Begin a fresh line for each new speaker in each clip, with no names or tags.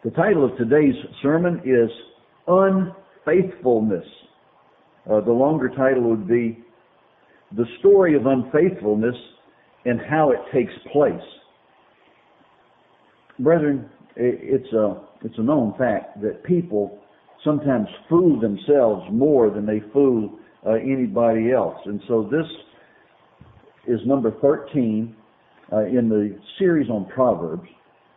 The title of today's sermon is Unfaithfulness. The longer title would be The Story of Unfaithfulness and How It Takes Place. Brethren, it's a known fact that people sometimes fool themselves more than they fool anybody else. And so this is number 13 in the series on Proverbs.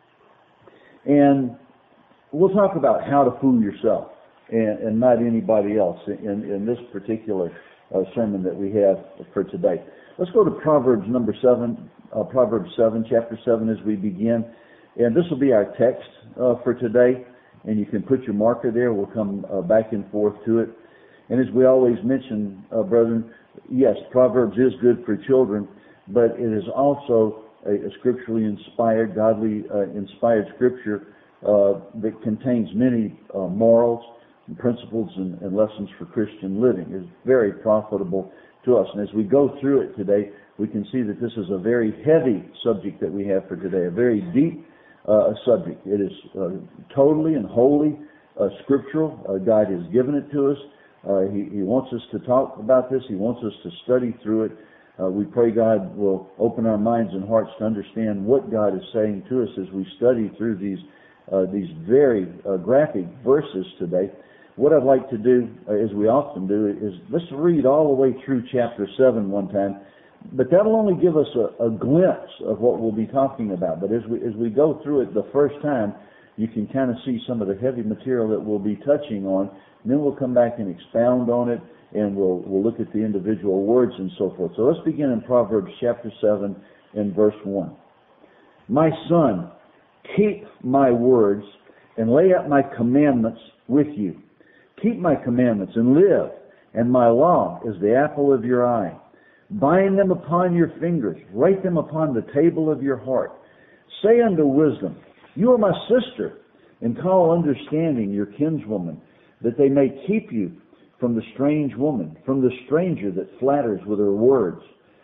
And we'll talk about how to fool yourself and not anybody else in this particular sermon that we have for today. Let's go to Proverbs number 7, Proverbs 7, chapter 7 as we begin. And this will be our text for today. And you can put your marker there. We'll come back and forth to it. And as we always mention, brethren, yes, Proverbs is good for children, but it is also a scripturally inspired, godly inspired scripture that contains many morals and principles and lessons for Christian living. It's very profitable to us. And as we go through it today, we can see that this is a very heavy subject that we have for today, a very deep subject. It is totally and wholly scriptural. God has given it to us. He wants us to talk about this. He wants us to study through it. We pray God will open our minds and hearts to understand what God is saying to us as we study through these very graphic verses today. What I'd like to do, as we often do, is let's read all the way through chapter 7 one time. But that'll only give us a glimpse of what we'll be talking about. But as we go through it the first time, you can kind of see some of the heavy material that we'll be touching on. And then we'll come back and expound on it, and we'll look at the individual words and so forth. So let's begin in Proverbs chapter 7 and verse 1. My son, keep my words and lay up my commandments with you. Keep my commandments and live, and my law is the apple of your eye. Bind them upon your fingers, write them upon the table of your heart. Say unto wisdom, you are my sister, and call understanding your kinswoman, that they may keep you from the strange woman, from the stranger that flatters with her words.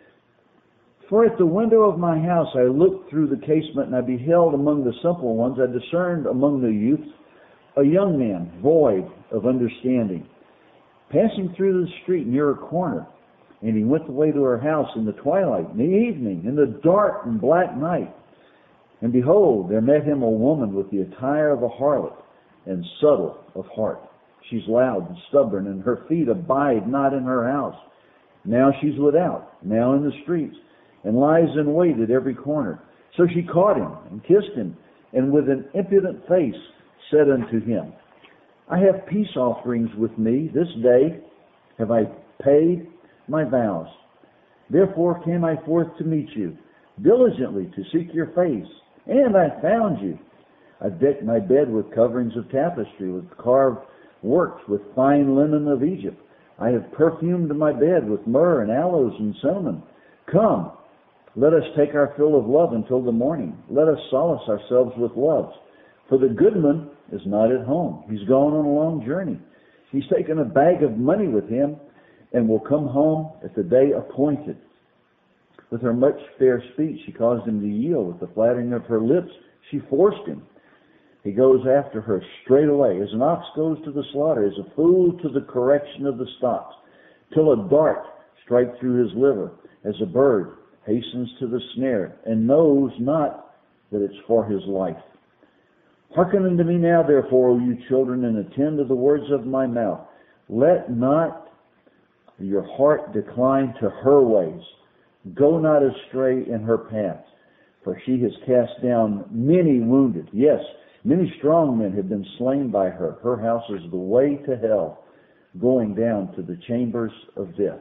For at the window of my house I looked through the casement, and I beheld among the simple ones, I discerned among the youths a young man void of understanding, passing through the street near a corner. And he went away to her house in the twilight, in the evening, in the dark and black night. And behold, there met him a woman with the attire of a harlot and subtle of heart. She's loud and stubborn, and her feet abide not in her house. Now she's without, now in the streets, and lies in wait at every corner. So she caught him and kissed him, and with an impudent face said unto him, I have peace offerings with me. This day have I paid my vows. Therefore came I forth to meet you, diligently to seek your face, and I found you. I decked my bed with coverings of tapestry, with carved works, with fine linen of Egypt. I have perfumed my bed with myrrh and aloes and cinnamon. Come, let us take our fill of love until the morning. Let us solace ourselves with loves. For the goodman is not at home. He's gone on a long journey. He's taken a bag of money with him, and will come home at the day appointed. With her much fair speech, she caused him to yield. With the flattering of her lips, she forced him. He goes after her straightway, as an ox goes to the slaughter, as a fool to the correction of the stocks, till a dart strike through his liver, as a bird hastens to the snare, and knows not that it's for his life. Hearken unto me now, therefore, O you children, and attend to the words of my mouth. Let not your heart decline to her ways. Go not astray in her paths, for she has cast down many wounded. Yes, many strong men have been slain by her. Her house is the way to hell, going down to the chambers of death.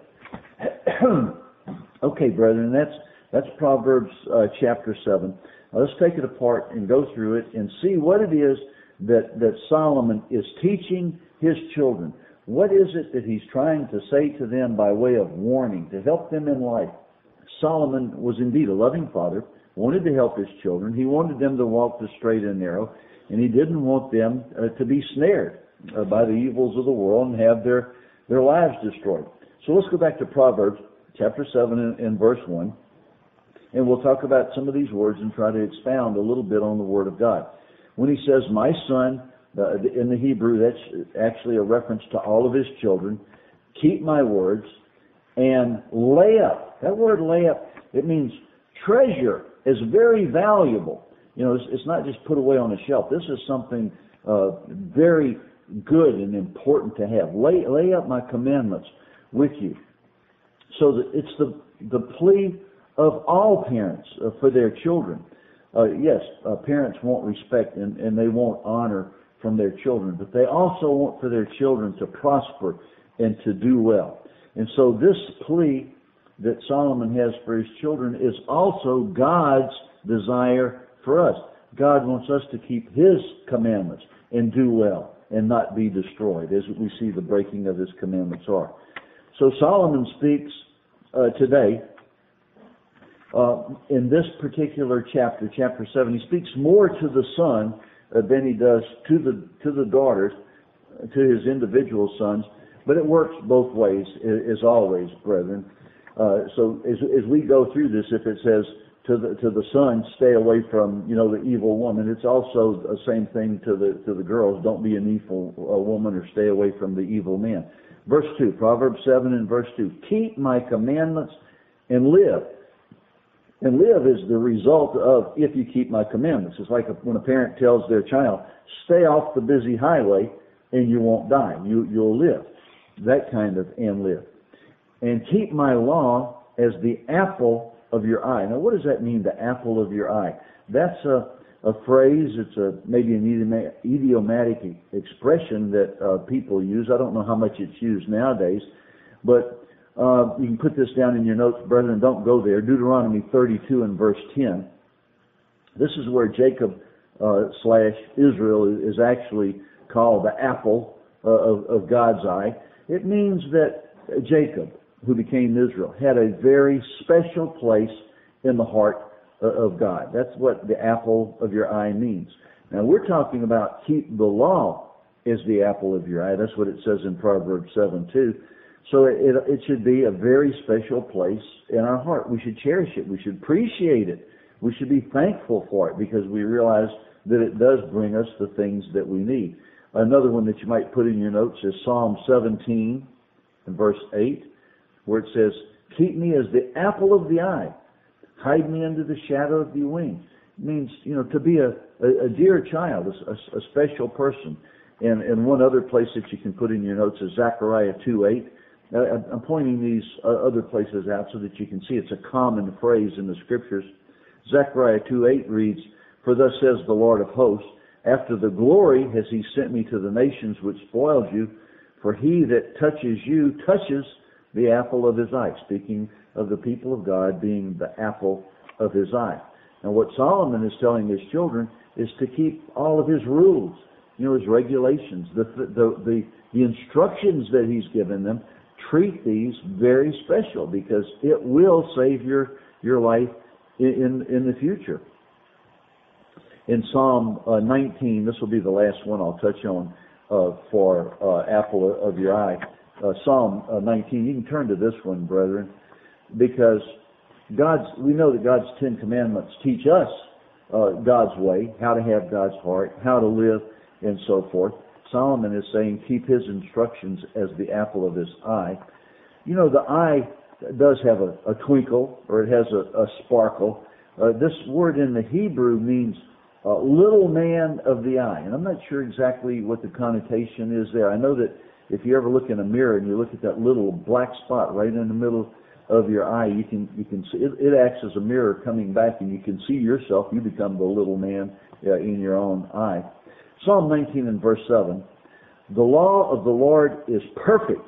Okay, brethren, that's Proverbs chapter 7. Now, let's take it apart and go through it and see what it is that Solomon is teaching his children. What is it that he's trying to say to them by way of warning, to help them in life? Solomon was indeed a loving father, wanted to help his children. He wanted them to walk the straight and narrow, and he didn't want them to be snared by the evils of the world and have their lives destroyed. So let's go back to Proverbs chapter 7 and verse 1, and we'll talk about some of these words and try to expound a little bit on the Word of God. When he says, my son, in the Hebrew, that's actually a reference to all of his children. Keep my words and lay up. That word lay up, it means treasure is very valuable. It's not just put away on a shelf. This is something very good and important to have. Lay up my commandments with you. So that it's the plea of all parents for their children. Yes, parents want respect and they want honor from their children, but they also want for their children to prosper and to do well. And so this plea that Solomon has for his children is also God's desire for us. God wants us to keep his commandments and do well and not be destroyed, as we see the breaking of his commandments are. So Solomon speaks today in this particular chapter, chapter 7. He speaks more to the son than he does to the daughters, to his individual sons. But it works both ways, as always, brethren. So as we go through this, if it says to the son, stay away from the evil woman, it's also the same thing to the girls. Don't be an evil woman, or stay away from the evil man. Verse 2, Proverbs 7 and verse 2. Keep my commandments and live. And live is the result of if you keep my commandments. It's like when a parent tells their child, stay off the busy highway and you won't die. You'll live. That kind of and live. And keep my law as the apple of your eye. Now, what does that mean, the apple of your eye? That's a phrase. It's maybe an idiomatic expression that people use. I don't know how much it's used nowadays, but you can put this down in your notes, brethren. Don't go there. Deuteronomy 32 and verse 10. This is where Jacob / Israel is actually called the apple of God's eye. It means that Jacob, who became Israel, had a very special place in the heart of God. That's what the apple of your eye means. Now, we're talking about keep the law as the apple of your eye. That's what it says in Proverbs 7 too. So it should be a very special place in our heart. We should cherish it. We should appreciate it. We should be thankful for it because we realize that it does bring us the things that we need. Another one that you might put in your notes is Psalm 17 and verse 8, where it says, keep me as the apple of the eye. Hide me under the shadow of your wing. It means, to be a dear child, a special person. And one other place that you can put in your notes is Zechariah 2:8. I'm pointing these other places out so that you can see it's a common phrase in the Scriptures. Zechariah 2:8 reads, for thus says the Lord of hosts, after the glory has he sent me to the nations which spoiled you, for he that touches you touches the apple of his eye. Speaking of the people of God being the apple of his eye. Now what Solomon is telling his children is to keep all of his rules, his regulations, the instructions that he's given them. Treat these very special because it will save your life in the future. In Psalm 19, this will be the last one I'll touch on for apple of your eye. Psalm 19, you can turn to this one, brethren, because we know that God's 10 Commandments teach us God's way, how to have God's heart, how to live, and so forth. Solomon is saying keep his instructions as the apple of his eye. The eye does have a twinkle, or it has a sparkle. This word in the Hebrew means little man of the eye. And I'm not sure exactly what the connotation is there. I know that if you ever look in a mirror and you look at that little black spot right in the middle of your eye, you can see it acts as a mirror coming back, and you can see yourself. You become the little man in your own eye. Psalm 19 and verse 7, the law of the Lord is perfect.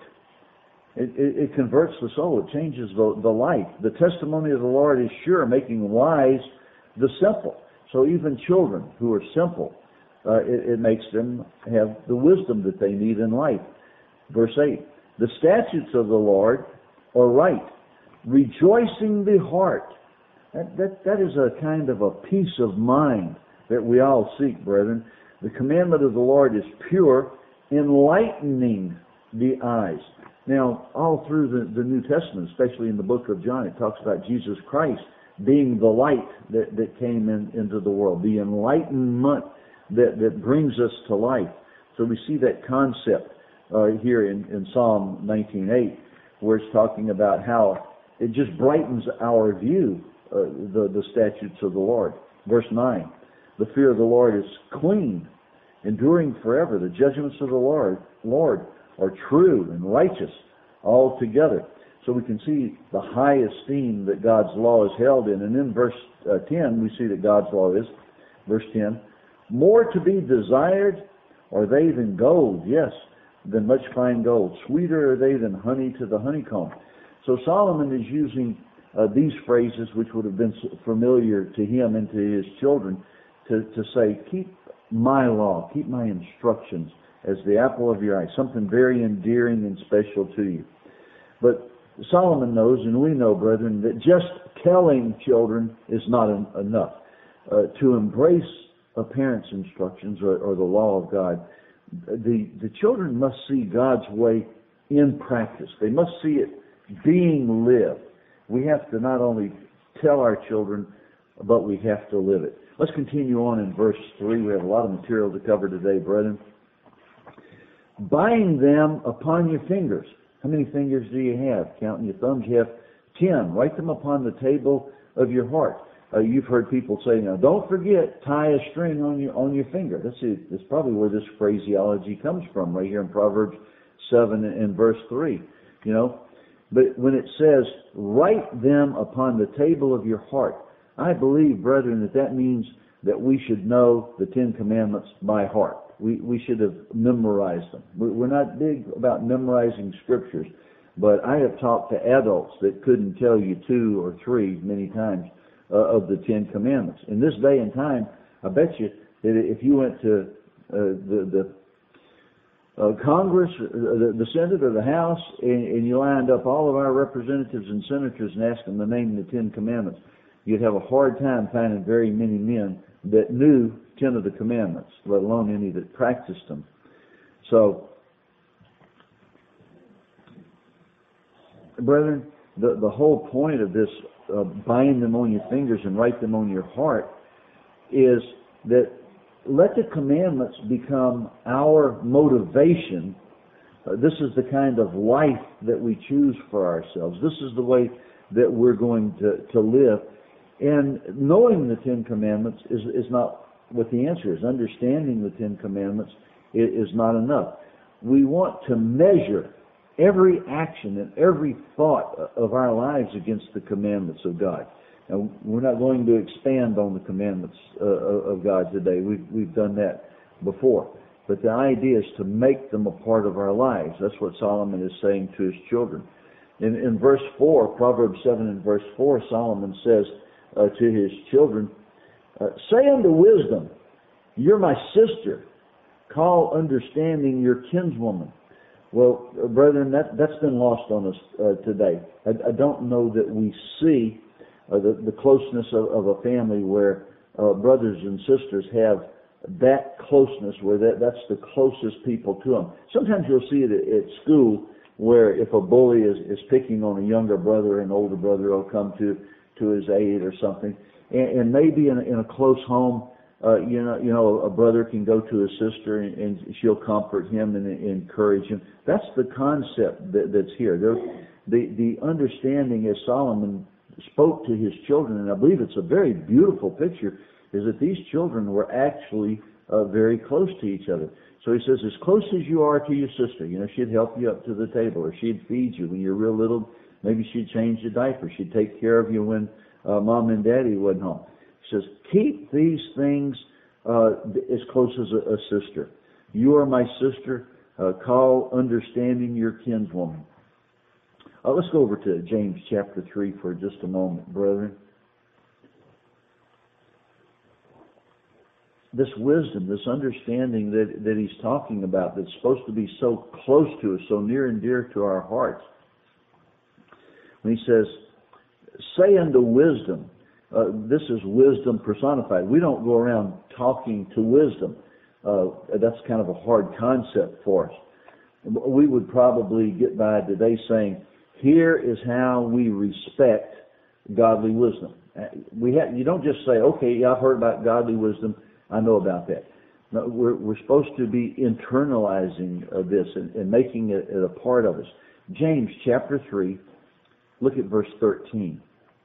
It converts the soul. It changes the life. The testimony of the Lord is sure, making wise the simple. So even children who are simple, it makes them have the wisdom that they need in life. Verse 8, the statutes of the Lord are right, rejoicing the heart. That is a kind of a peace of mind that we all seek, brethren. The commandment of the Lord is pure, enlightening the eyes. Now, all through the New Testament, especially in the book of John, it talks about Jesus Christ being the light that came into the world, the enlightenment that brings us to life. So we see that concept here in Psalm 19:8, where it's talking about how it just brightens our view, the statutes of the Lord. Verse 9, the fear of the Lord is clean, enduring forever. The judgments of the Lord are true and righteous altogether. So we can see the high esteem that God's law is held in. And in verse 10, we see that God's law is, verse 10, more to be desired are they than gold, yes, than much fine gold. Sweeter are they than honey to the honeycomb. So Solomon is using these phrases, which would have been familiar to him and to his children, to say, keep my law, keep my instructions as the apple of your eye, something very endearing and special to you. But Solomon knows, and we know, brethren, that just telling children is not enough. To embrace a parent's instructions or the law of God, the children must see God's way in practice. They must see it being lived. We have to not only tell our children, but we have to live it. Let's continue on in verse 3. We have a lot of material to cover today, brethren. Bind them upon your fingers. How many fingers do you have? Counting your thumbs, you have 10. Write them upon the table of your heart. You've heard people say, now don't forget, tie a string on your finger. That's probably where this phraseology comes from, right here in Proverbs 7 and verse 3. You know, but when it says, write them upon the table of your heart, I believe, brethren, that means that we should know the 10 Commandments by heart. We should have memorized them. We're not big about memorizing scriptures, but I have talked to adults that couldn't tell you 2 or 3 many times of the 10 Commandments. In this day and time, I bet you that if you went to the Congress, the Senate or the House, and you lined up all of our representatives and senators and asked them to name the 10 Commandments, you'd have a hard time finding very many men that knew 10 of the commandments, let alone any that practiced them. So, brethren, the whole point of this bind them on your fingers and write them on your heart is that let the commandments become our motivation. This is the kind of life that we choose for ourselves. This is the way that we're going to live. And knowing the 10 Commandments is not what the answer is. Understanding the 10 Commandments is not enough. We want to measure every action and every thought of our lives against the commandments of God. Now, we're not going to expand on the commandments of God today. We've done that before. But the idea is to make them a part of our lives. That's what Solomon is saying to his children. In verse 4, Proverbs 7 and verse 4, Solomon says to his children, say unto wisdom, you're my sister. Call understanding your kinswoman. Well, brethren, that's been lost on us today. I don't know that we see the closeness of a family where brothers and sisters have that closeness, where that's the closest people to them. Sometimes you'll see it at school, where if a bully is picking on a younger brother, an older brother will come to his aid or something. And maybe in a close home, you know, a brother can go to his sister and she'll comfort him and encourage him. That's the concept that's here. The understanding, as Solomon spoke to his children, and I believe it's a very beautiful picture, is that these children were actually very close to each other. So he says, as close as you are to your sister, you know, she'd help you up to the table, or she'd feed you when you're real little. Maybe she'd change your diaper. She'd take care of you when mom and daddy wasn't home. He says, keep these things as close as a sister. You are my sister. Call understanding your kinswoman. Let's go over to James chapter 3 for just a moment, brethren. This wisdom, this understanding that he's talking about, that's supposed to be so close to us, so near and dear to our hearts. When he says, say unto wisdom, this is wisdom personified. We don't go around talking to wisdom. That's kind of a hard concept for us. We would probably get by today saying, here is how we respect godly wisdom. You don't just say, okay, yeah, I've heard about godly wisdom. I know about that. No, we're supposed to be internalizing this and making it a part of us. James chapter 3, look at verse 13.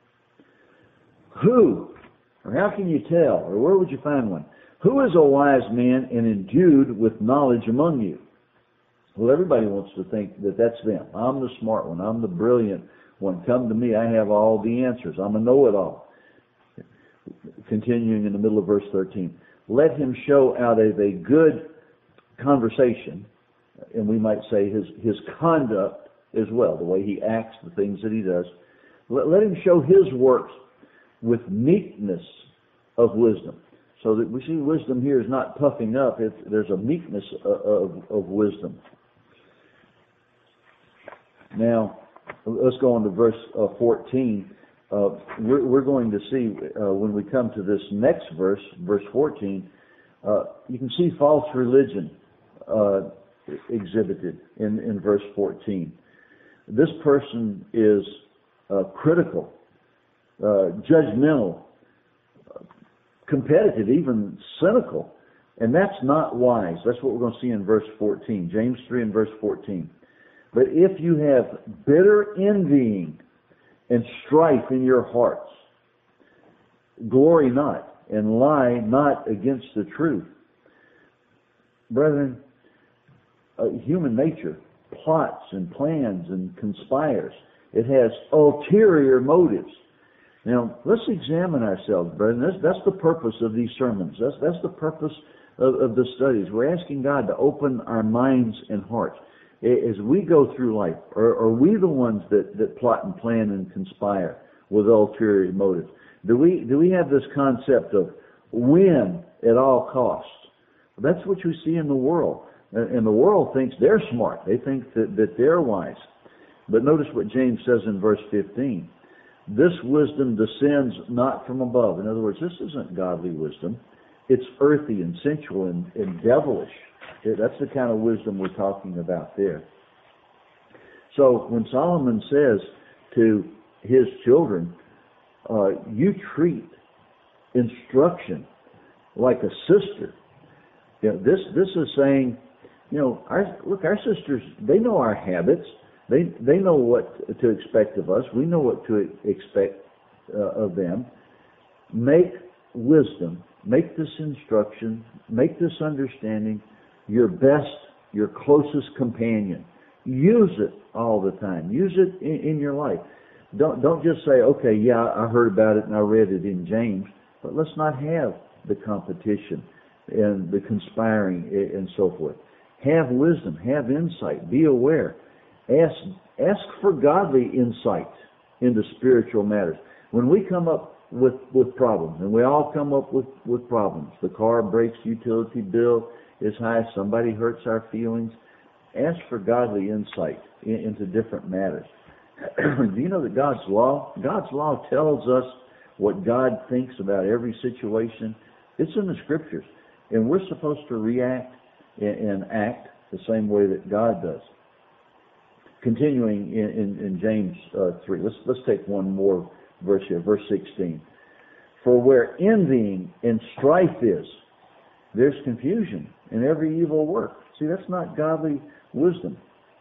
Who, or how can you tell, or where would you find one? Who is a wise man and endued with knowledge among you? Well, everybody wants to think that that's them. I'm the smart one. I'm the brilliant one. Come to me. I have all the answers. I'm a know-it-all. Continuing in the middle of verse 13. Let him show out of a good conversation, and we might say his conduct as well, the way he acts, the things that he does. Let him show his works with meekness of wisdom. So that we see wisdom here is not puffing up. There's a meekness of wisdom. Now, let's go on to verse 14. We're going to see when we come to this next verse, verse 14, you can see false religion exhibited in verse 14. This person is critical, judgmental, competitive, even cynical, and that's not wise. That's what we're going to see in verse 14, James 3 and verse 14. But if you have bitter envying and strife in your hearts, glory not, and lie not against the truth. Brethren, human nature plots and plans and conspires. It has ulterior motives. Now, let's examine ourselves, brethren. That's the purpose of these sermons. That's the purpose of the studies. We're asking God to open our minds and hearts. As we go through life, are we the ones that plot and plan and conspire with ulterior motives? Do we have this concept of win at all costs? That's what you see in the world. And the world thinks they're smart. They think that they're wise. But notice what James says in verse 15. This wisdom descends not from above. In other words, this isn't godly wisdom. It's earthy and sensual and devilish. That's the kind of wisdom we're talking about there. So when Solomon says to his children, you treat instruction like a sister. This is saying, our sisters, they know our habits. They know what to expect of us. We know what to expect of them. Make wisdom, make this instruction, make this understanding your best, your closest companion. Use it all the time. Use it in your life. Don't just say, okay, yeah, I heard about it and I read it in James, but let's not have the competition and the conspiring and so forth. Have wisdom, have insight, be aware. Ask for godly insight into spiritual matters. When we come up with problems, and we all come up with problems, the car breaks, utility bill is high, somebody hurts our feelings, ask for godly insight into different matters. Do you know that God's law tells us what God thinks about every situation? It's in the Scriptures. And we're supposed to react and act the same way that God does. Continuing in James 3, let's take one more verse here, verse 16. For where envying and strife is, there's confusion in every evil work. See, that's not godly wisdom.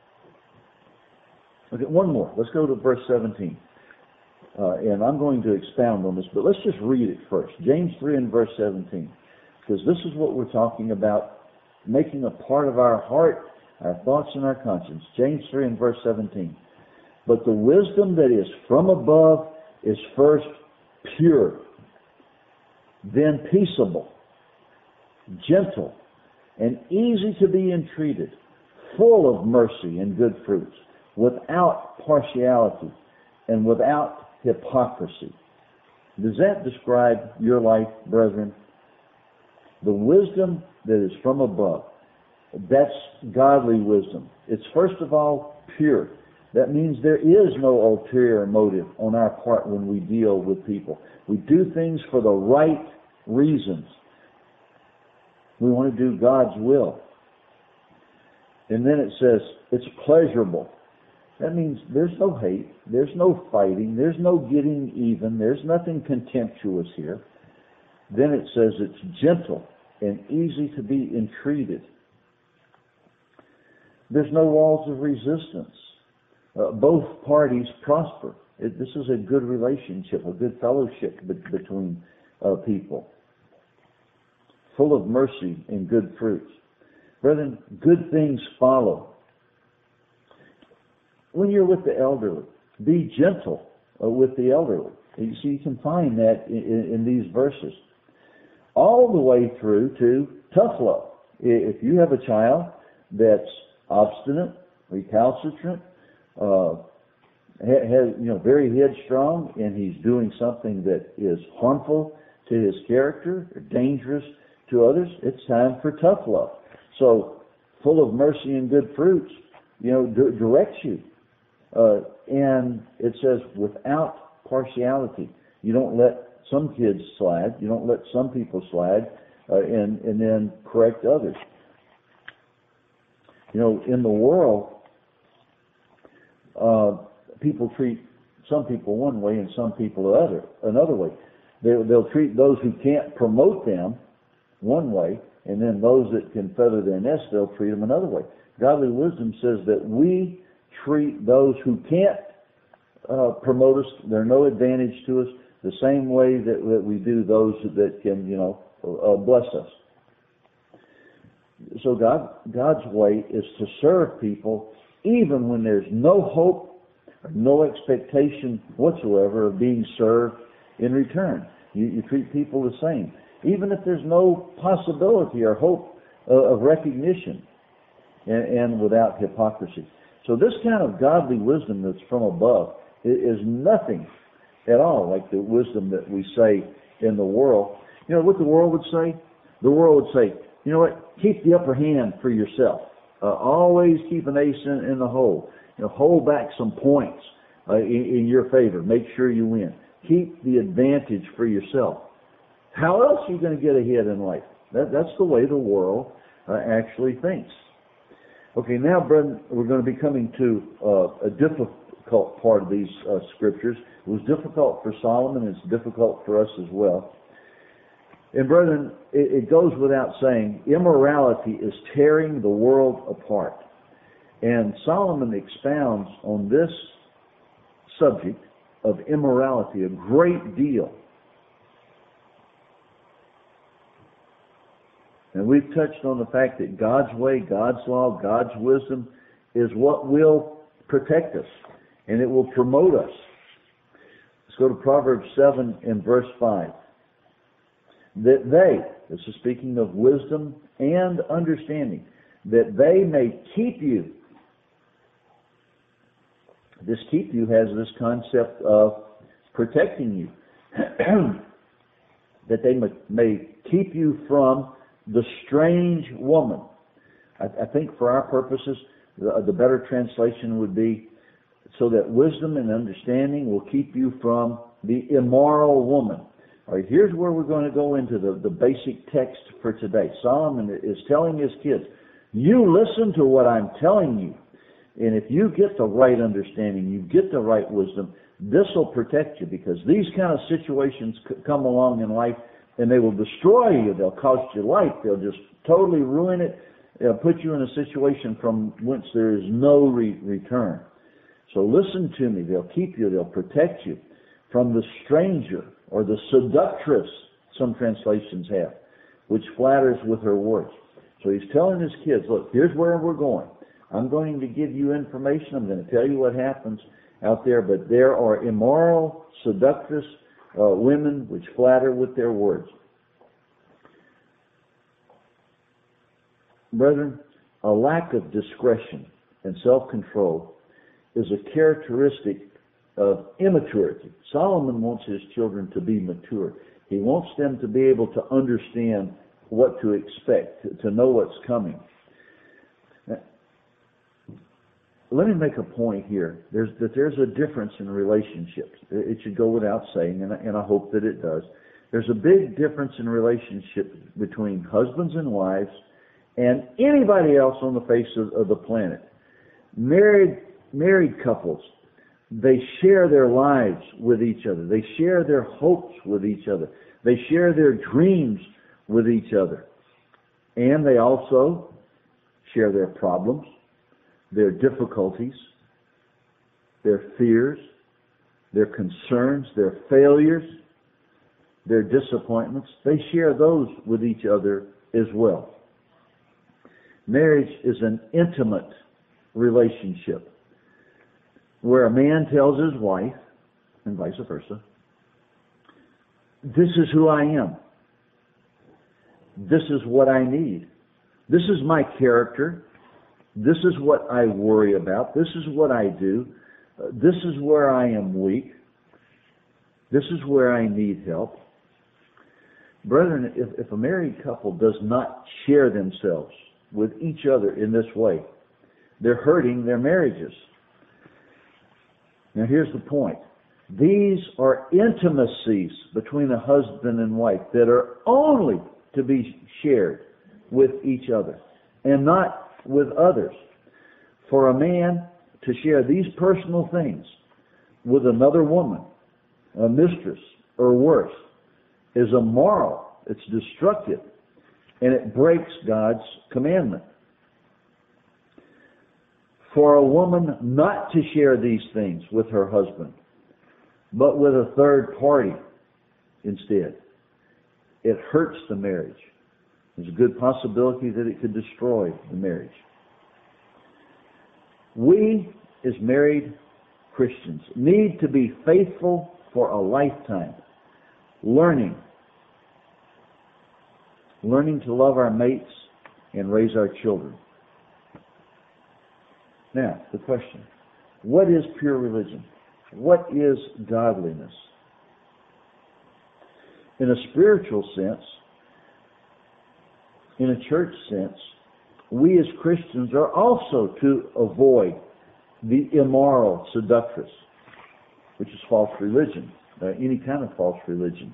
Okay, one more. Let's go to verse 17. And I'm going to expound on this, but let's just read it first. James 3 and verse 17. Because this is what we're talking about, making a part of our heart, our thoughts, and our conscience. James 3 and verse 17. But the wisdom that is from above is first pure, then peaceable, gentle, and easy to be entreated, full of mercy and good fruits, without partiality and without hypocrisy. Does that describe your life, brethren? The wisdom that is from above, that's godly wisdom. It's first of all pure. That means there is no ulterior motive on our part when we deal with people. We do things for the right reasons. We want to do God's will. And then it says it's pleasurable. That means there's no hate, there's no fighting, there's no getting even, there's nothing contemptuous here. Then it says it's gentle. and easy to be entreated. There's no walls of resistance. Both parties prosper. This is a good relationship, a good fellowship between people. Full of mercy and good fruits. Brethren, good things follow. When you're with the elderly, be gentle with the elderly. You see, you can find that in these verses. All the way through to tough love. If you have a child that's obstinate, recalcitrant, very headstrong, and he's doing something that is harmful to his character, or dangerous to others, it's time for tough love. So, full of mercy and good fruits, directs you. And it says, without partiality. You don't let some kids slide. You don't let some people slide, and then correct others. In the world, people treat some people one way and some people another way. They'll treat those who can't promote them one way, and then those that can feather their nest, they'll treat them another way. Godly wisdom says that we treat those who can't promote us, they're no advantage to us, the same way that we do those that can, bless us. So God's way is to serve people even when there's no hope, no expectation whatsoever of being served in return. You treat people the same, even if there's no possibility or hope of recognition, and without hypocrisy. So this kind of godly wisdom that's from above is nothing at all like the wisdom that we say in the world. You know what the world would say? The world would say, you know what, keep the upper hand for yourself. Always keep an ace in the hole. Hold back some points in your favor. Make sure you win. Keep the advantage for yourself. How else are you going to get ahead in life? That's the way the world actually thinks. Okay, now, brethren, we're going to be coming to a difficult part of these scriptures. It was difficult for Solomon, and it's difficult for us as well. And brethren, it goes without saying, immorality is tearing the world apart. And Solomon expounds on this subject of immorality a great deal. And we've touched on the fact that God's way, God's law, God's wisdom is what will protect us, and it will promote us. Let's go to Proverbs 7 and verse 5. That they, this is speaking of wisdom and understanding, that they may keep you. This keep you has this concept of protecting you. That they may keep you from the strange woman. I think for our purposes, the better translation would be, so that wisdom and understanding will keep you from the immoral woman. All right, here's where we're going to go into the basic text for today. Solomon is telling his kids, you listen to what I'm telling you. And if you get the right understanding, you get the right wisdom, this will protect you, because these kind of situations come along in life and they will destroy you. They'll cost you life. They'll just totally ruin it. They'll put you in a situation from whence there is no return. So listen to me. They'll keep you. They'll protect you from the stranger, or the seductress, some translations have, which flatters with her words. So he's telling his kids, look, here's where we're going. I'm going to give you information. I'm going to tell you what happens out there, but there are immoral, seductress women which flatter with their words. Brethren, a lack of discretion and self-control is a characteristic of immaturity. Solomon wants his children to be mature. He wants them to be able to understand what to expect, to know what's coming. Now, let me make a point here. There's a difference in relationships. It should go without saying, and I hope that it does. There's a big difference in relationships between husbands and wives and anybody else on the face of the planet. Married couples, they share their lives with each other. They share their hopes with each other. They share their dreams with each other. And they also share their problems, their difficulties, their fears, their concerns, their failures, their disappointments. They share those with each other as well. Marriage is an intimate relationship where a man tells his wife, and vice versa, this is who I am. This is what I need. This is my character. This is what I worry about. This is what I do. This is where I am weak. This is where I need help. Brethren, if a married couple does not share themselves with each other in this way, they're hurting their marriages. Now here's the point. These are intimacies between a husband and wife that are only to be shared with each other and not with others. For a man to share these personal things with another woman, a mistress, or worse, is immoral, it's destructive, and it breaks God's commandment. For a woman not to share these things with her husband, but with a third party instead, it hurts the marriage. There's a good possibility that it could destroy the marriage. We, as married Christians, need to be faithful for a lifetime, learning to love our mates and raise our children. Now, the question, what is pure religion? What is godliness? In a spiritual sense, in a church sense, we as Christians are also to avoid the immoral seductress, which is false religion, any kind of false religion.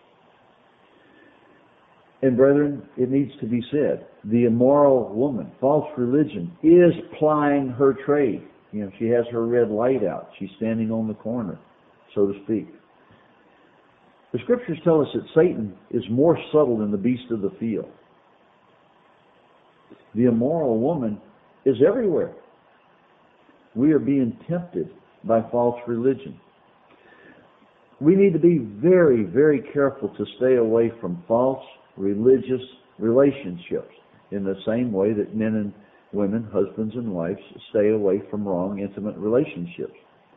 And brethren, it needs to be said, the immoral woman, false religion, is plying her trade. You know, she has her red light out. She's standing on the corner, so to speak. The Scriptures tell us that Satan is more subtle than the beast of the field. The immoral woman is everywhere. We are being tempted by false religion. We need to be very, very careful to stay away from false religious relationships in the same way that men and women, husbands and wives, stay away from wrong intimate relationships.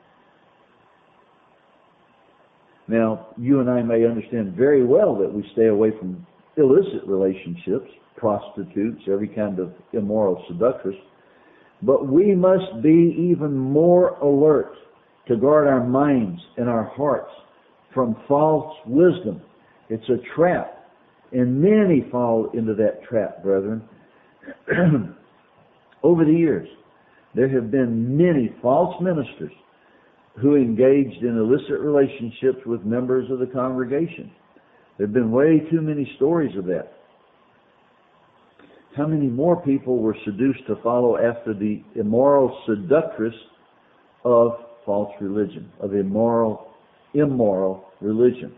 Now, you and I may understand very well that we stay away from illicit relationships, prostitutes, every kind of immoral seductress, but we must be even more alert to guard our minds and our hearts from false wisdom. It's a trap. And many fall into that trap, brethren. Over the years, there have been many false ministers who engaged in illicit relationships with members of the congregation. There have been way too many stories of that. How many more people were seduced to follow after the immoral seductress of false religion, of immoral religion?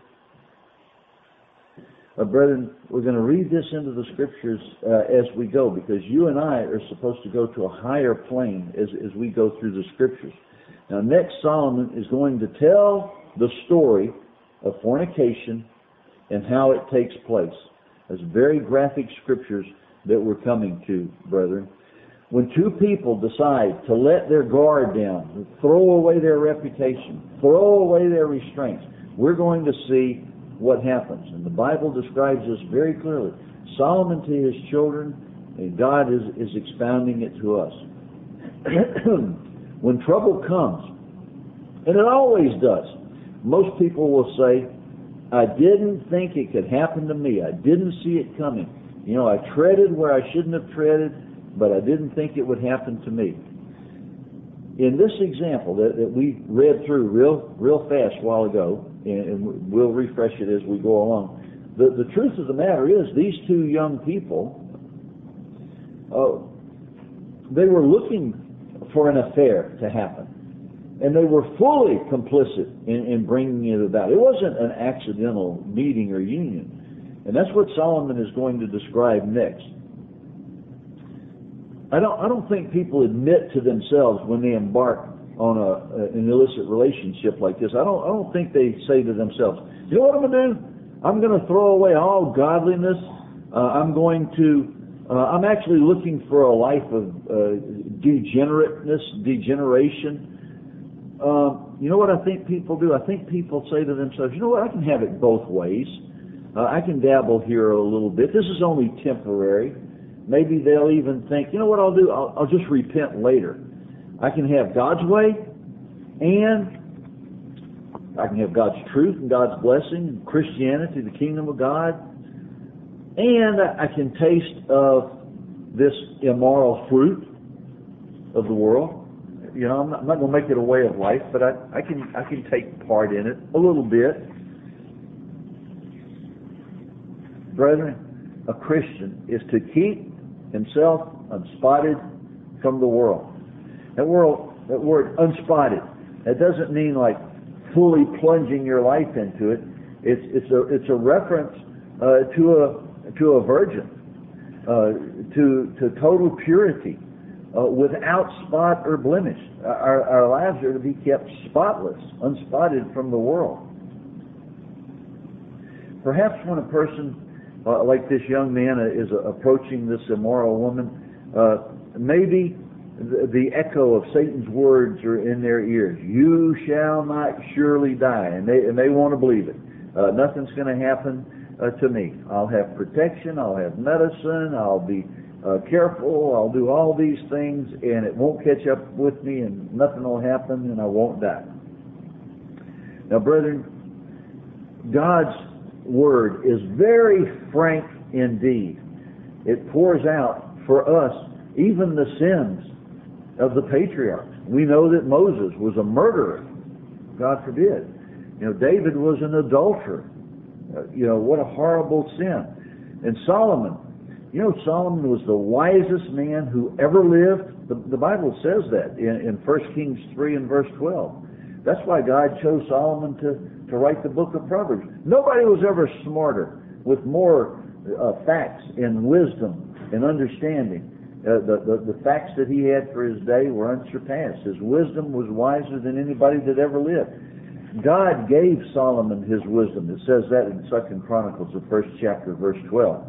Brethren, we're going to read this into the Scriptures as we go, because you and I are supposed to go to a higher plane as we go through the Scriptures. Now, next, Solomon is going to tell the story of fornication and how it takes place. There's very graphic Scriptures that we're coming to, brethren. When two people decide to let their guard down, throw away their reputation, throw away their restraints, we're going to see what happens. And the Bible describes this very clearly. Solomon to his children, and God is expounding it to us. When trouble comes, and it always does, most people will say, I didn't think it could happen to me. I didn't see it coming. You know, I treaded where I shouldn't have treaded, but I didn't think it would happen to me. In this example that we read through real fast a while ago, and we'll refresh it as we go along, the truth of the matter is these two young people, they were looking for an affair to happen. And they were fully complicit in bringing it about. It wasn't an accidental meeting or union. And that's what Solomon is going to describe next. I don't think people admit to themselves when they embark on an illicit relationship like this. I don't think they say to themselves, you know what I'm going to do? I'm going to throw away all godliness. I'm actually looking for a life of degeneration. You know what I think people do? I think people say to themselves, you know what, I can have it both ways. I can dabble here a little bit. This is only temporary. Maybe they'll even think, you know what I'll do? I'll just repent later. I can have God's way, and I can have God's truth and God's blessing, Christianity, the kingdom of God, and I can taste of this immoral fruit of the world. You know, I'm not going to make it a way of life, but I can take part in it a little bit. Brethren, a Christian is to keep himself unspotted from the world. That word unspotted, that doesn't mean like fully plunging your life into it. It's a reference to a virgin, to total purity, without spot or blemish. Our lives are to be kept spotless, unspotted from the world. Perhaps when a person like this young man is approaching this immoral woman, maybe the echo of Satan's words are in their ears. You shall not surely die. And they want to believe it. Nothing's going to happen to me. I'll have protection. I'll have medicine. I'll be careful. I'll do all these things, and it won't catch up with me, and nothing will happen, and I won't die. Now, brethren, God's Word is very frank indeed. It pours out for us even the sins of the patriarchs. We know that Moses was a murderer. God forbid. You know, David was an adulterer. What a horrible sin. And Solomon, Solomon was the wisest man who ever lived. The Bible says that in 1 Kings 3 and verse 12. That's why God chose Solomon to write the book of Proverbs. Nobody was ever smarter, with more facts and wisdom and understanding. The facts that he had for his day were unsurpassed. His wisdom was wiser than anybody that ever lived. God gave Solomon his wisdom. It says that in 2 Chronicles, the 1st chapter, verse 12.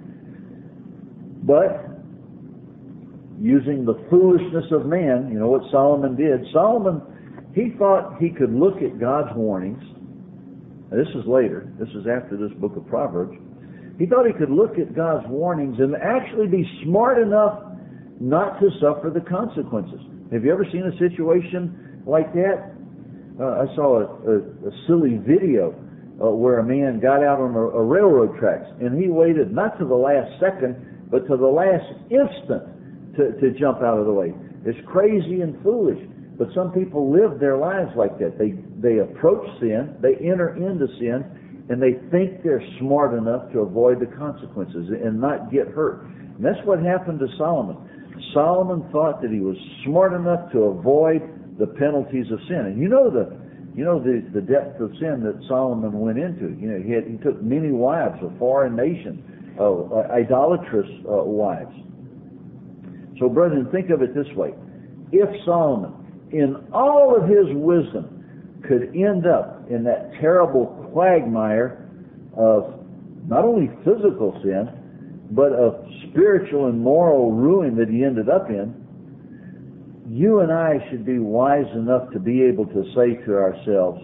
But using the foolishness of man, you know what Solomon did? Solomon, he thought he could look at God's warnings. Now, this is later. This is after this book of Proverbs. He thought he could look at God's warnings and actually be smart enough not to suffer the consequences. Have you ever seen a situation like that? I saw a silly video where a man got out on a railroad tracks, and he waited not to the last second, but to the last instant to jump out of the way. It's crazy and foolish, but some people live their lives like that. They approach sin, they enter into sin, and they think they're smart enough to avoid the consequences and not get hurt. And that's what happened to Solomon. Solomon thought that he was smart enough to avoid the penalties of sin. And you know the depth of sin that Solomon went into. He took many wives of foreign nations, idolatrous wives. So, brethren, think of it this way. If Solomon, in all of his wisdom, could end up in that terrible quagmire of not only physical sin, but of spiritual and moral ruin that he ended up in, you and I should be wise enough to be able to say to ourselves,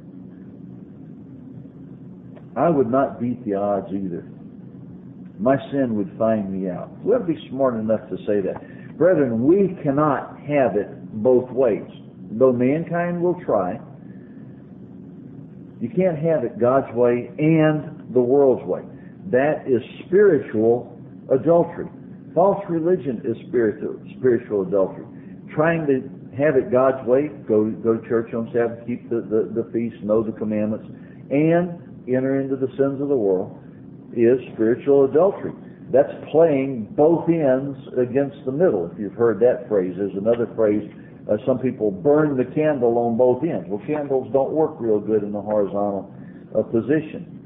I would not beat the odds either. My sin would find me out. We ought to be smart enough to say that. Brethren, we cannot have it both ways. Though mankind will try, you can't have it God's way and the world's way. That is spiritual adultery. False religion is spiritual adultery. Trying to have it God's way, go to church on Sabbath, keep the feast, know the commandments, and enter into the sins of the world, is spiritual adultery. That's playing both ends against the middle. If you've heard that phrase, there's another phrase, some people burn the candle on both ends. Well, candles don't work real good in the horizontal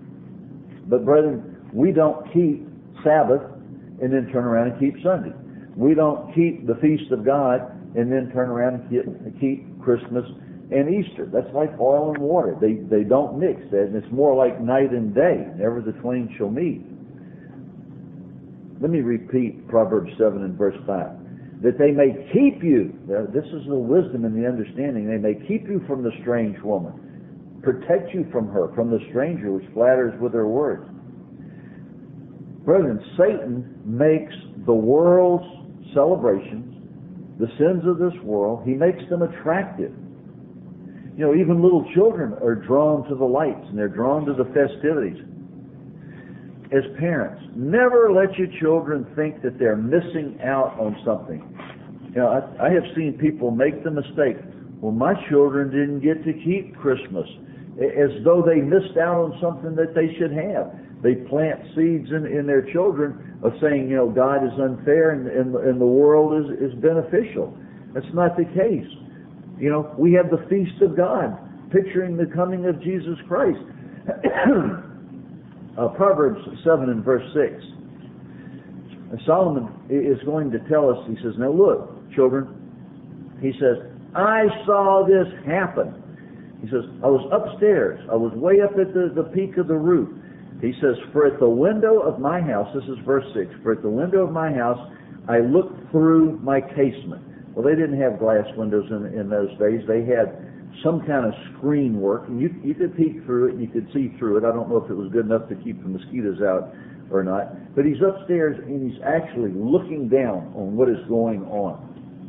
position. But brethren, we don't keep Sabbath and then turn around and keep Sunday. We don't keep the feast of God and then turn around and keep Christmas and Easter. That's like oil and water. They don't mix. And it's more like night and day. Never the twain shall meet. Let me repeat Proverbs 7 and verse 5. That they may keep you. This is the wisdom and the understanding. They may keep you from the strange woman. Protect you from her, from the stranger which flatters with her words. Brethren, Satan makes the world's celebrations, the sins of this world, he makes them attractive. You know, even little children are drawn to the lights and they're drawn to the festivities. As parents, never let your children think that they're missing out on something. You know, I have seen people make the mistake, well, my children didn't get to keep Christmas, as though they missed out on something that they should have. They plant seeds in their children of saying, you know, God is unfair and the world is beneficial. That's not the case. You know, we have the feast of God, picturing the coming of Jesus Christ. Proverbs 7 and verse 6. Solomon is going to tell us, he says, now look, children, he says, I saw this happen. He says, I was upstairs. I was way up at the peak of the roof. He says, for at the window of my house, this is verse 6, for at the window of my house, I looked through my casement. Well, they didn't have glass windows in those days. They had some kind of screen work, and you could peek through it, and you could see through it. I don't know if it was good enough to keep the mosquitoes out or not. But he's upstairs, and he's actually looking down on what is going on.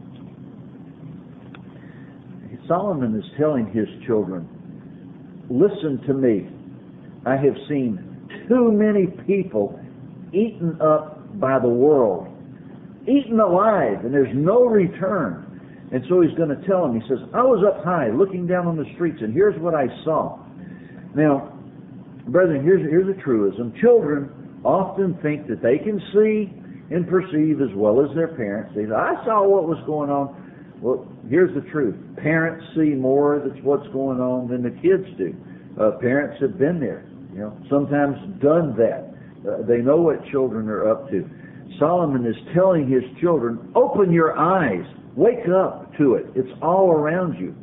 Solomon is telling his children, listen to me. I have seen too many people eaten up by the world, eaten alive, and there's no return. And so he's going to tell them, he says, I was up high looking down on the streets, and here's what I saw. Now, brethren, here's a truism. Children often think that they can see and perceive as well as their parents. They say, I saw what was going on. Well, here's the truth. Parents see more that's what's going on than the kids do. Parents have been there, you know, sometimes done that. They know what children are up to. Solomon is telling his children, open your eyes. Wake up to it. It's all around you.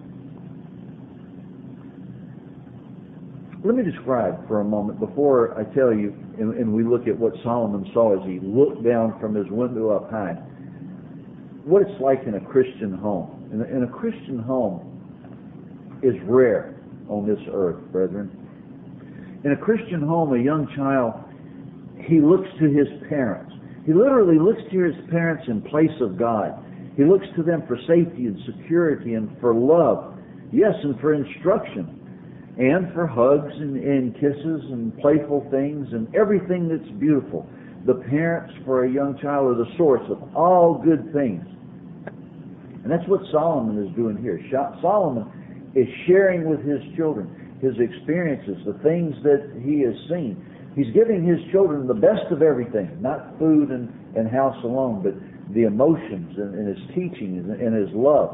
Let me describe for a moment, before I tell you, and we look at what Solomon saw as he looked down from his window up high, what it's like in a Christian home. And a Christian home is rare on this earth, brethren. In a Christian home, a young child, he looks to his parents. He literally looks to his parents in place of God. He looks to them for safety and security and for love. Yes, and for instruction. And for hugs and kisses and playful things and everything that's beautiful. The parents for a young child are the source of all good things. And that's what Solomon is doing here. Solomon is sharing with his children his experiences, the things that he has seen. He's giving his children the best of everything, not food and house alone, but the emotions and his teaching and his love.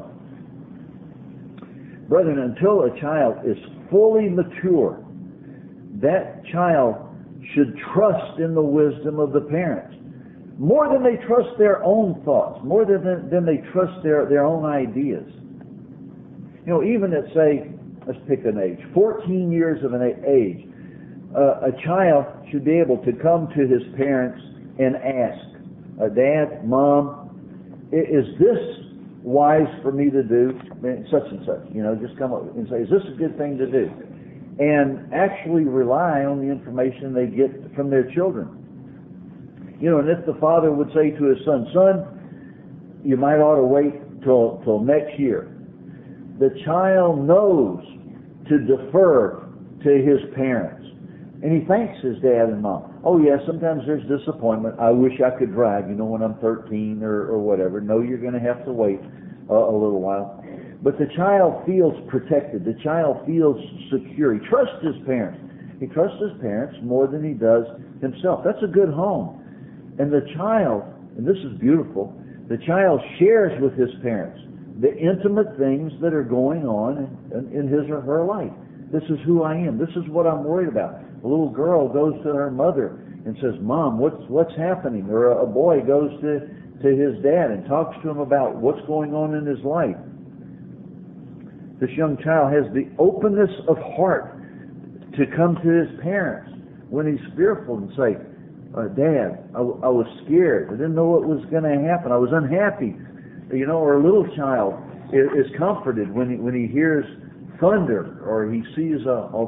Brethren, until a child is fully mature, that child should trust in the wisdom of the parents more than they trust their own thoughts, more than they trust their own ideas. You know, even at, say, let's pick an age, 14 years of an age, a child should be able to come to his parents and ask, Dad, Mom, is this wise for me to do? Such and such, you know, just come up and say, is this a good thing to do? And actually rely on the information they get from their children. You know, and if the father would say to his son, son, you might ought to wait till next year. The child knows to defer to his parents. And he thanks his dad and mom. Oh, yeah, sometimes there's disappointment. I wish I could drive, you know, when I'm 13 or whatever. No, you're going to have to wait a little while. But the child feels protected. The child feels secure. He trusts his parents. He trusts his parents more than he does himself. That's a good home. And the child, and this is beautiful, the child shares with his parents the intimate things that are going on in his or her life. This is who I am. This is what I'm worried about. A little girl goes to her mother and says, Mom, what's happening? Or a boy goes to to his dad and talks to him about what's going on in his life. This young child has the openness of heart to come to his parents when he's fearful and say, Dad, I was scared. I didn't know what was going to happen. I was unhappy. Or a little child is comforted when he hears thunder or he sees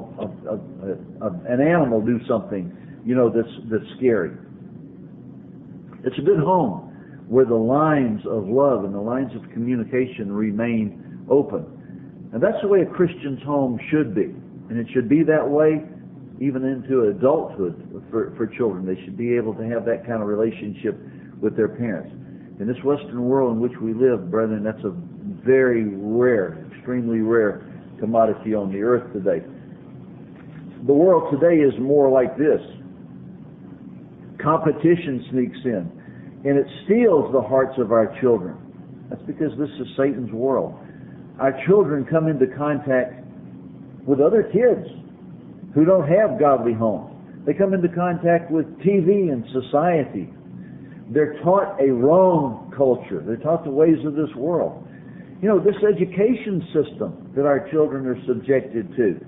an animal do something, that's scary. It's a good home where the lines of love and the lines of communication remain open. And that's the way a Christian's home should be. And it should be that way even into adulthood for children. They should be able to have that kind of relationship with their parents. In this Western world in which we live, brethren, that's a very rare, extremely rare commodity on the earth today. The world today is more like this. Competition sneaks in, and it steals the hearts of our children. That's because this is Satan's world. Our children come into contact with other kids who don't have godly homes. They come into contact with TV and society. They're taught a wrong culture. They're taught the ways of this world. This education system that our children are subjected to,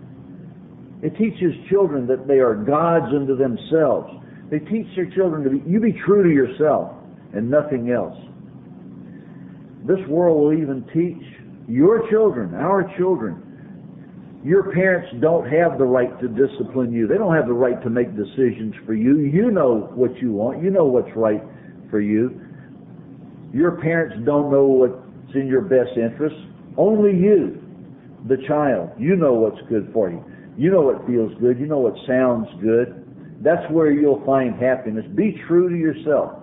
it teaches children that they are gods unto themselves. They teach their children you be true to yourself and nothing else. This world will even teach your children, our children, your parents don't have the right to discipline you. They don't have the right to make decisions for you. You know what you want. You know what's right for you. Your parents don't know what's in your best interest. Only you, the child, you know what's good for you. You know what feels good. You know what sounds good. That's where you'll find happiness. Be true to yourself.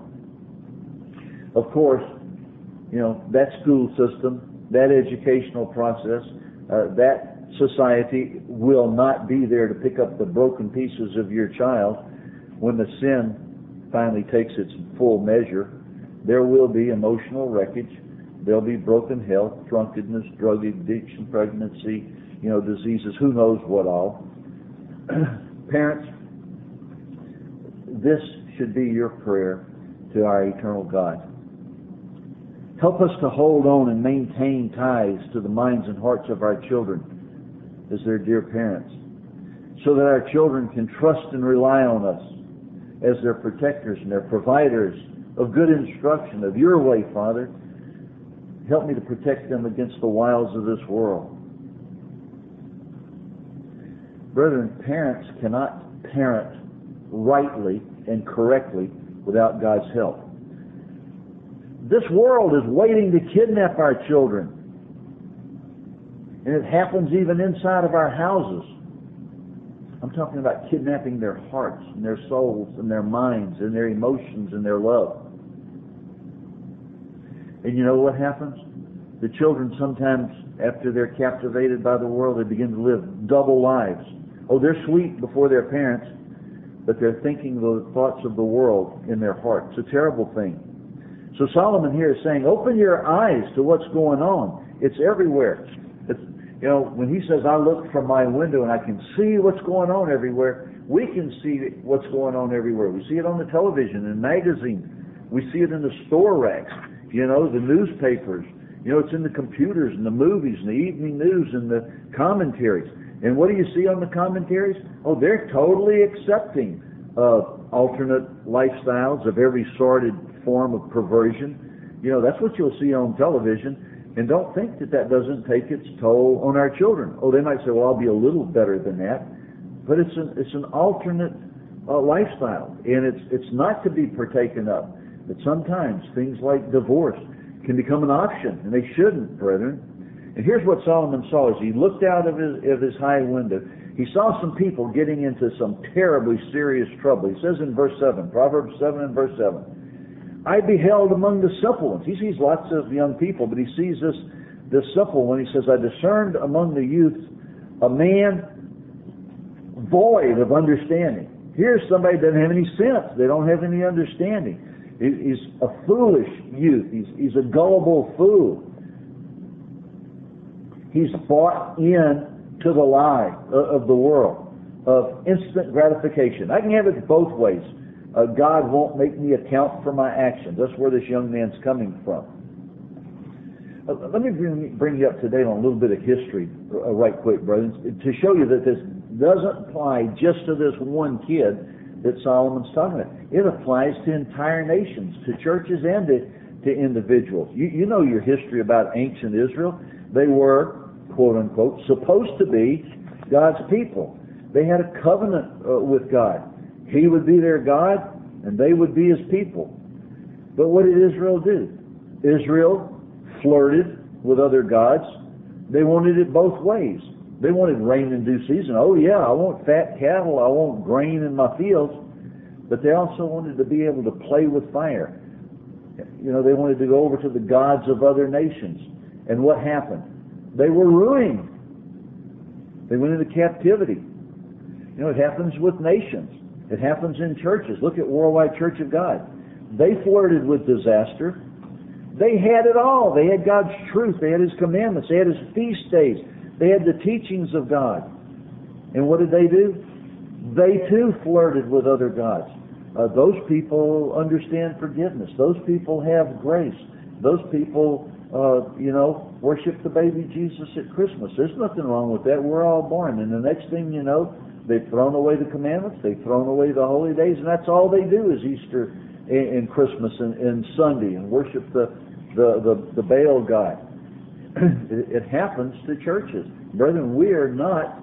Of course, that school system, that educational process, that society will not be there to pick up the broken pieces of your child when the sin finally takes its full measure. There will be emotional wreckage. There'll be broken health, drunkenness, drug addiction, pregnancy, diseases, who knows what all. Parents, this should be your prayer to our eternal God. Help us to hold on and maintain ties to the minds and hearts of our children as their dear parents, so that our children can trust and rely on us as their protectors and their providers of good instruction, of your way, Father. Help me to protect them against the wiles of this world. Brethren, parents cannot parent rightly and correctly without God's help. This world is waiting to kidnap our children. And it happens even inside of our houses. I'm talking about kidnapping their hearts and their souls and their minds and their emotions and their love. And you know what happens? The children sometimes, after they're captivated by the world, they begin to live double lives. Oh, they're sweet before their parents, but they're thinking the thoughts of the world in their heart. It's a terrible thing. So Solomon here is saying, open your eyes to what's going on. It's everywhere. When he says, I look from my window and I can see what's going on everywhere, we can see what's going on everywhere. We see it on the television and magazines. We see it in the store racks, the newspapers. It's in the computers and the movies and the evening news and the commentaries. And what do you see on the commentaries? Oh, they're totally accepting of alternate lifestyles of every sordid form of perversion. That's what you'll see on television. And don't think that doesn't take its toll on our children. Oh, they might say, well, I'll be a little better than that. But it's an alternate lifestyle. And it's not to be partaken of. But sometimes things like divorce can become an option. And they shouldn't, brethren. And here's what Solomon saw as he looked out of his high window. He saw some people getting into some terribly serious trouble. He says in verse 7, Proverbs 7 and verse 7, I beheld among the simple ones. He sees lots of young people, but he sees this simple one. He says, I discerned among the youth a man void of understanding. Here's somebody that doesn't have any sense. They don't have any understanding. He's a foolish youth. He's a gullible fool. He's bought in to the lie of the world, of instant gratification. I can have it both ways. God won't make me account for my actions. That's where this young man's coming from. Let me bring you up to date on a little bit of history right quick, brothers, to show you that this doesn't apply just to this one kid that Solomon's talking about. It applies to entire nations, to churches, and to individuals. You know your history about ancient Israel. They were, quote unquote, supposed to be God's people. They had a covenant with God. He would be their God, and they would be His people. But what did Israel do? Israel flirted with other gods. They wanted it both ways. They wanted rain in due season. Oh yeah, I want fat cattle. I want grain in my fields. But they also wanted to be able to play with fire. You know, they wanted to go over to the gods of other nations. And what happened? They were ruined. They went into captivity. You know, it happens with nations. It happens in churches. Look at Worldwide Church of God. They flirted with disaster. They had it all. They had God's truth. They had His commandments. They had His feast days. They had the teachings of God. And what did they do? They too flirted with other gods. Those people understand forgiveness. Those people have grace. Those people, worship the baby Jesus at Christmas. There's nothing wrong with that. We're all born. And the next thing you know, they've thrown away the commandments. They've thrown away the holy days. And that's all they do is Easter and Christmas and Sunday and worship the Baal god. It happens to churches. Brethren, we are not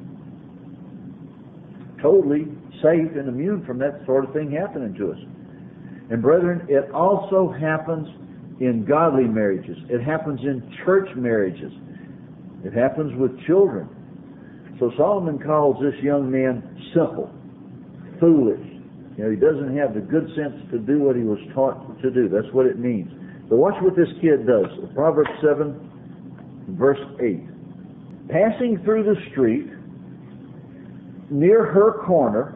totally safe and immune from that sort of thing happening to us. And brethren, it also happens in godly marriages. It happens in church marriages. It happens with children. So Solomon calls this young man simple, foolish. You know, he doesn't have the good sense to do what he was taught to do. That's what it means. So watch what this kid does. Proverbs 7, verse 8. Passing through the street, near her corner,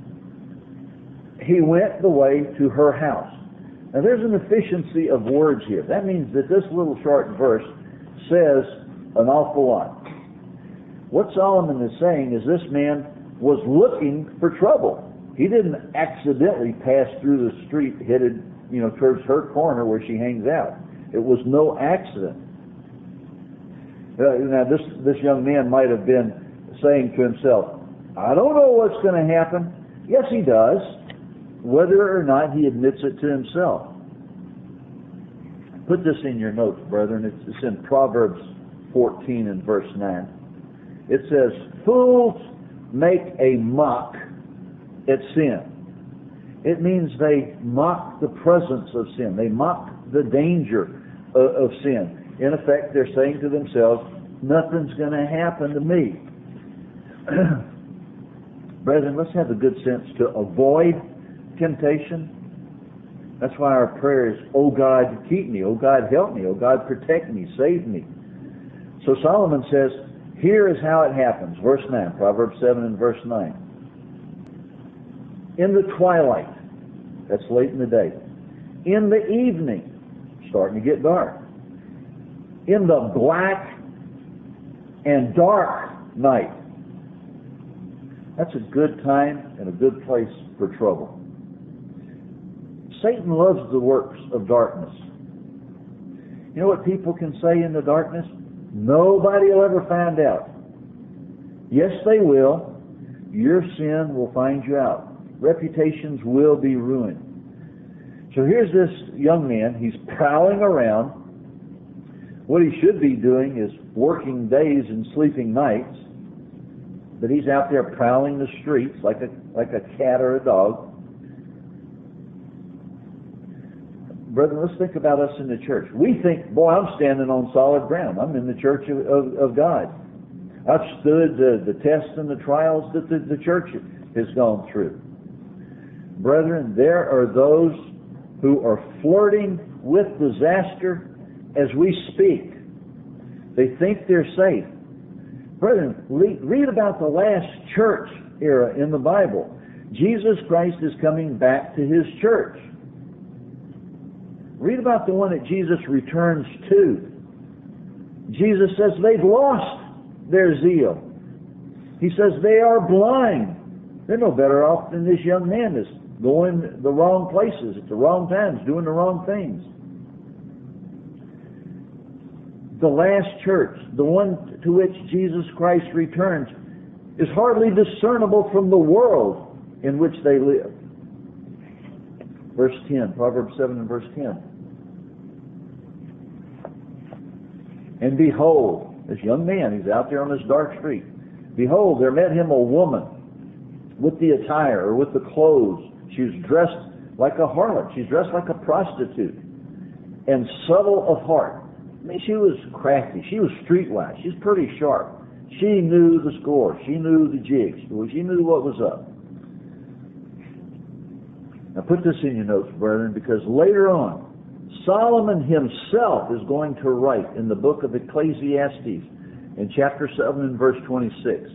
he went the way to her house. Now there's an efficiency of words here. That means that this little short verse says an awful lot. What Solomon is saying is this man was looking for trouble. He didn't accidentally pass through the street headed, towards her corner where she hangs out. It was no accident. Now this young man might have been saying to himself, I don't know what's going to happen. Yes, he does, whether or not he admits it to himself. Put this in your notes, brethren. It's in Proverbs 14 and verse 9. It says, fools make a mock at sin. It means they mock the presence of sin. They mock the danger of sin. In effect, they're saying to themselves, nothing's going to happen to me. Brethren, let's have the good sense to avoid temptation. That's why our prayer is, oh God, keep me. Oh God, help me. Oh God, protect me. Save me. So Solomon says, here is how it happens. Verse 9, Proverbs 7 and verse 9. In the twilight, that's late in the day. In the evening, starting to get dark. In the black and dark night. That's a good time and a good place for trouble. Satan loves the works of darkness. You know what people can say in the darkness? Nobody will ever find out. Yes, they will. Your sin will find you out. Reputations will be ruined. So here's this young man. He's prowling around. What he should be doing is working days and sleeping nights. But he's out there prowling the streets like a cat or a dog. Brethren, let's think about us in the church. We think, boy, I'm standing on solid ground. I'm in the church of God. I've stood the tests and the trials that the church has gone through. Brethren, there are those who are flirting with disaster as we speak. They think they're safe. Brethren, read about the last church era in the Bible. Jesus Christ is coming back to His church. Read about the one that Jesus returns to. Jesus says they've lost their zeal. He says they are blind. They're no better off than this young man going the wrong places at the wrong times, doing the wrong things. The last church, the one to which Jesus Christ returns, is hardly discernible from the world in which they live. Verse 10, Proverbs 7 and verse 10. And behold, this young man, he's out there on this dark street. Behold, there met him a woman with the attire, or with the clothes. She was dressed like a harlot. She's dressed like a prostitute. And subtle of heart. I mean, she was crafty. She was streetwise. She's pretty sharp. She knew the score. She knew the jigs. She knew what was up. Now put this in your notes, brethren, because later on, Solomon himself is going to write in the book of Ecclesiastes in chapter 7 and verse 26.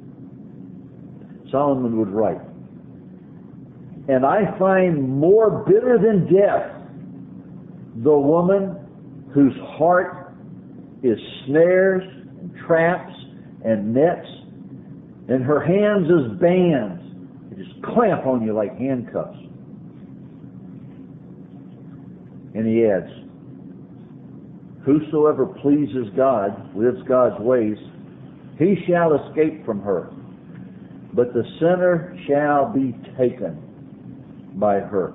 Solomon would write, and I find more bitter than death the woman whose heart is snares and traps and nets, and her hands as bands. They just clamp on you like handcuffs. And he adds, whosoever pleases God, lives God's ways, he shall escape from her, but the sinner shall be taken by her.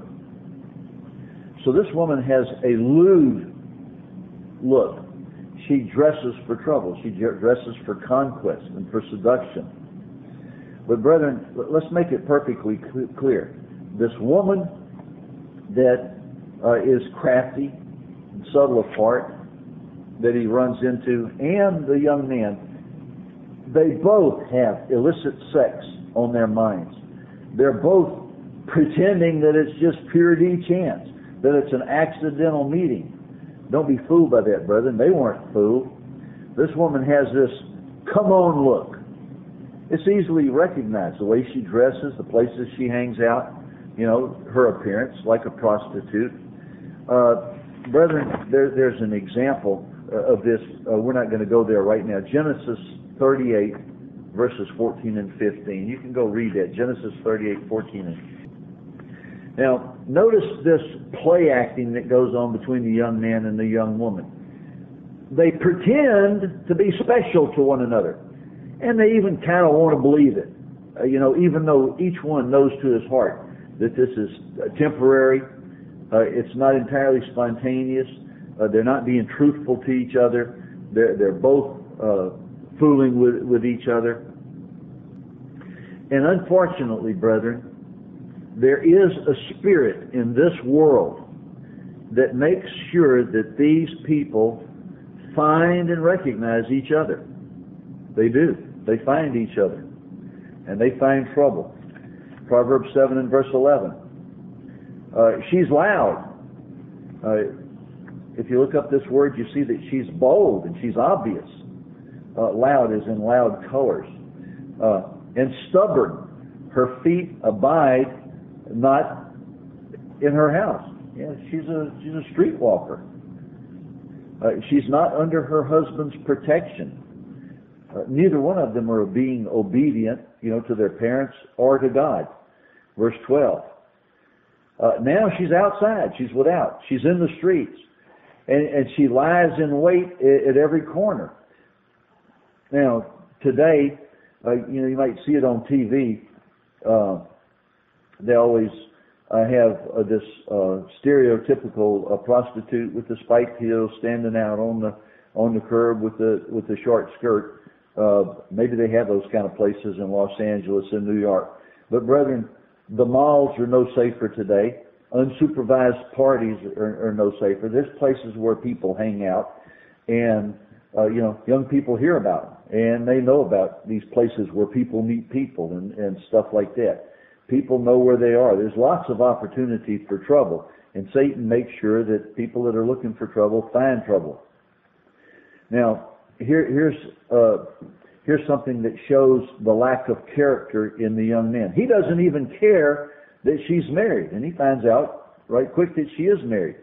So this woman has a lewd look. She dresses for trouble. She dresses for conquest and for seduction. But brethren, let's make it perfectly clear. This woman that is crafty and subtle of heart that he runs into, and the young man, they both have illicit sex on their minds. They're both pretending that it's just pure chance, that it's an accidental meeting. Don't be fooled by that, brethren. They weren't fooled. This woman has this come on look. It's easily recognized, the way she dresses, the places she hangs out, you know, her appearance, like a prostitute. Brethren, there's an example of this. We're not going to go there right now. Genesis 38, verses 14 and 15. You can go read that. Genesis 38, 14 and 15. Now, notice this play acting that goes on between the young man and the young woman. They pretend to be special to one another. And they even kind of want to believe it. Even though each one knows to his heart that this is temporary. It's not entirely spontaneous. They're not being truthful to each other. They're both fooling with each other. And unfortunately, brethren, there is a spirit in this world that makes sure that these people find and recognize each other. They do. They find each other. And they find trouble. Proverbs 7 and verse 11. She's loud. If you look up this word, you see that she's bold and she's obvious. Loud is in loud colors. And stubborn. Her feet abide not in her house. Yeah, she's a streetwalker. She's not under her husband's protection. Neither one of them are being obedient, to their parents or to God. Verse 12. Now she's outside. She's without. She's in the streets. And she lies in wait at every corner. Now, today, you might see it on TV. They always have this stereotypical prostitute with the spiked heels standing out on the curb with the short skirt. Maybe they have those kind of places in Los Angeles and New York. But brethren, the malls are no safer today. Unsupervised parties are no safer. There's places where people hang out, and young people hear about them, and they know about these places where people meet people and stuff like that. People know where they are. There's lots of opportunity for trouble, and Satan makes sure that people that are looking for trouble find trouble. Now, here's something that shows the lack of character in the young man. He doesn't even care that she's married, and he finds out right quick that she is married.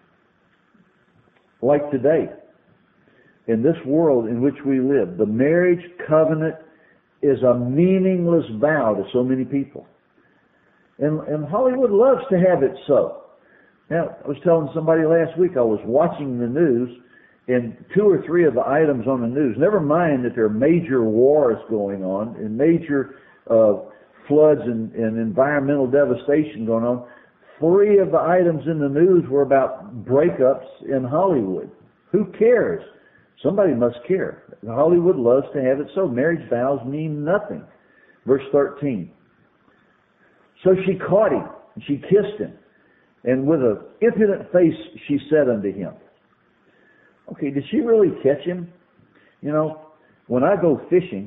Like today, in this world in which we live, the marriage covenant is a meaningless vow to so many people. And Hollywood loves to have it so. Now, I was telling somebody last week, I was watching the news, and 2 or 3 of the items on the news, never mind that there are major wars going on and major floods and environmental devastation going on, 3 of the items in the news were about breakups in Hollywood. Who cares? Somebody must care. Hollywood loves to have it so. Marriage vows mean nothing. Verse 13. So she caught him, and she kissed him, and with an impudent face she said unto him. Okay, did she really catch him? You know, when I go fishing,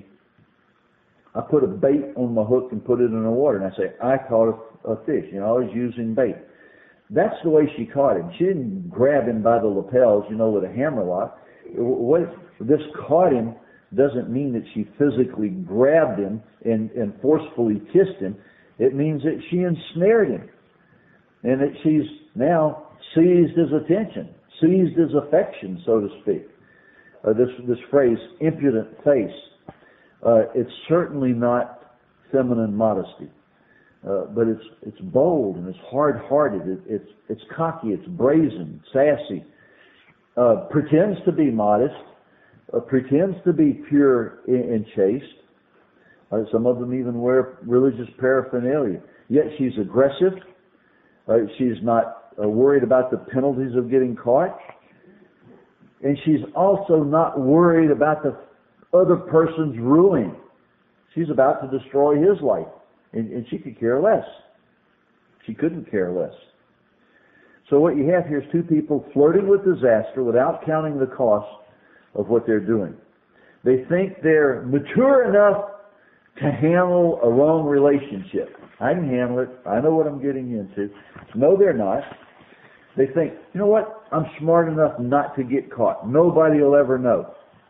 I put a bait on my hook and put it in the water, and I say, I caught a fish. You know, I was using bait. That's the way she caught him. She didn't grab him by the lapels, you know, with a hammerlock. This caught him doesn't mean that she physically grabbed him and forcefully kissed him. It means that she ensnared him, and that she's now seized his attention, seized his affection, so to speak. This phrase, impudent face, it's certainly not feminine modesty, but it's bold and it's hard-hearted. It's cocky, it's brazen, sassy. Pretends to be modest, pretends to be pure and chaste. Some of them even wear religious paraphernalia. Yet she's aggressive. She's not worried about the penalties of getting caught. And she's also not worried about the other person's ruin. She's about to destroy his life. And she could care less. She couldn't care less. So what you have here is 2 people flirting with disaster without counting the cost of what they're doing. They think they're mature enough to handle a wrong relationship. I can handle it. I know what I'm getting into. No, they're not. They think, you know what? I'm smart enough not to get caught. Nobody will ever know.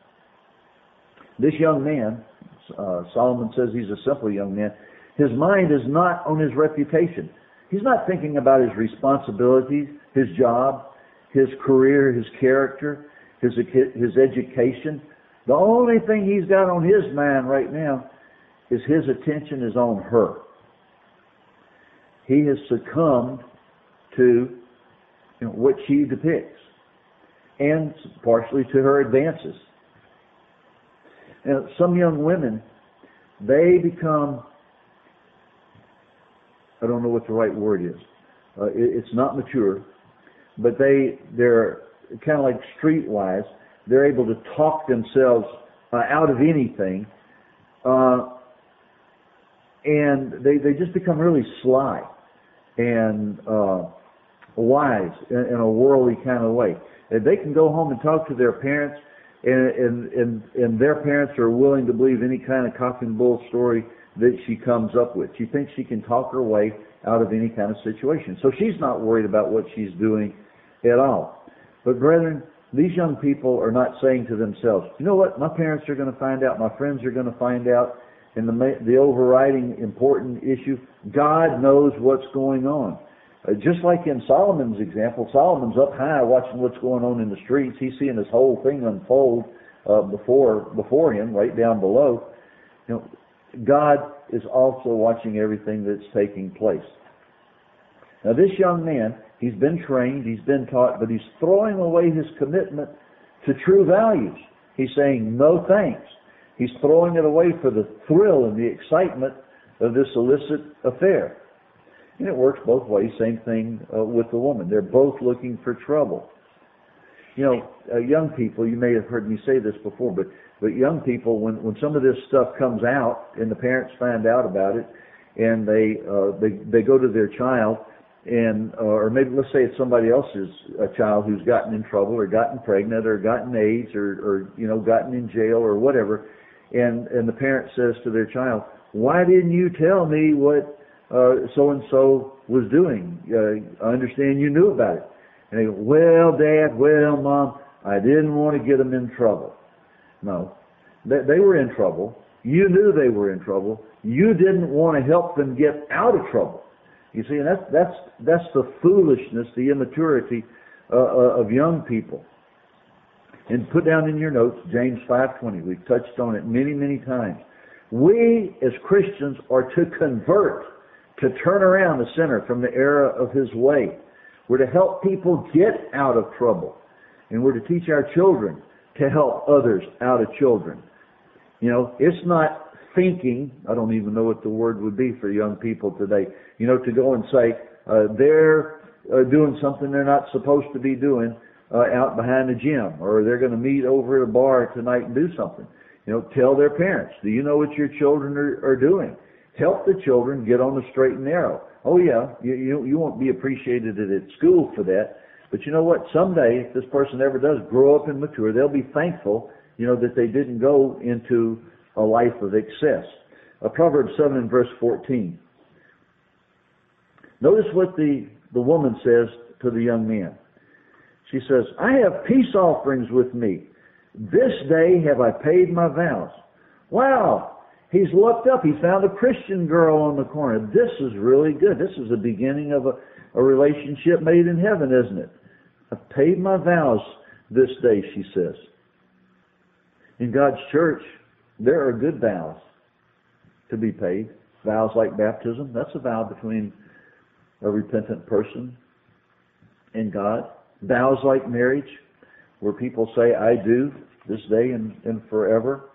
This young man, Solomon says he's a simple young man. His mind is not on his reputation. He's not thinking about his responsibilities, his job, his career, his character, his education. The only thing he's got on his mind right now is his attention is on her. He has succumbed to what she depicts, and partially to her advances. Now, some young women, they become, I don't know what the right word is. It's not mature, but they're kind of like streetwise. They're able to talk themselves out of anything, and they just become really sly and wise in a worldly kind of way. And they can go home and talk to their parents, and their parents are willing to believe any kind of cock and bull story that she comes up with. She thinks she can talk her way out of any kind of situation. So she's not worried about what she's doing at all. But brethren, these young people are not saying to themselves, you know what, my parents are going to find out, my friends are going to find out, and the overriding important issue, God knows what's going on. Just like in Solomon's example, Solomon's up high watching what's going on in the streets. He's seeing this whole thing unfold before him, right down below. You know, God is also watching everything that's taking place. Now this young man, he's been trained, he's been taught, but he's throwing away his commitment to true values. He's saying no thanks. He's throwing it away for the thrill and the excitement of this illicit affair. And it works both ways. Same thing with the woman. They're both looking for trouble. You know, young people, you may have heard me say this before, but young people, when some of this stuff comes out and the parents find out about it, and they go to their child, and or maybe let's say it's somebody else's child who's gotten in trouble or gotten pregnant or gotten AIDS or you know, gotten in jail or whatever, and the parent says to their child, "Why didn't you tell me what so-and-so was doing? I understand you knew about it." And they go, "Well, Dad, well, Mom, I didn't want to get them in trouble." No, they were in trouble. You knew they were in trouble. You didn't want to help them get out of trouble. You see, and that's the foolishness, the immaturity of young people. And put down in your notes, James 5:20. We've touched on it many, many times. We, as Christians, are to convert to turn around the sinner from the error of his way. We're to help people get out of trouble. And we're to teach our children to help others out of children. You know, it's not thinking, I don't even know what the word would be for young people today, you know, to go and say they're doing something they're not supposed to be doing out behind the gym, or they're going to meet over at a bar tonight and do something. You know, tell their parents, do you know what your children are doing? Help the children get on the straight and narrow. Oh yeah, you won't be appreciated at school for that, but you know what? Someday, if this person ever does grow up and mature, they'll be thankful, you know, that they didn't go into a life of excess. Proverbs 7 and verse 14. Notice what the woman says to the young man. She says, I have peace offerings with me. This day have I paid my vows. Wow! He's looked up. He found a Christian girl on the corner. This is really good. This is the beginning of a relationship made in heaven, isn't it? I've paid my vows this day, she says. In God's church, there are good vows to be paid. Vows like baptism, that's a vow between a repentant person and God. Vows like marriage, where people say, I do, this day and forever.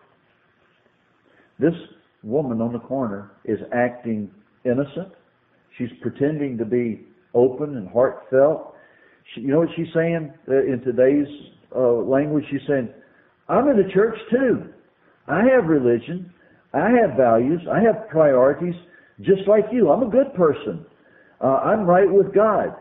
This woman on the corner is acting innocent. She's pretending to be open and heartfelt. You know what she's saying in today's language? She's saying, I'm in the church too. I have religion. I have values. I have priorities just like you. I'm a good person. I'm right with God.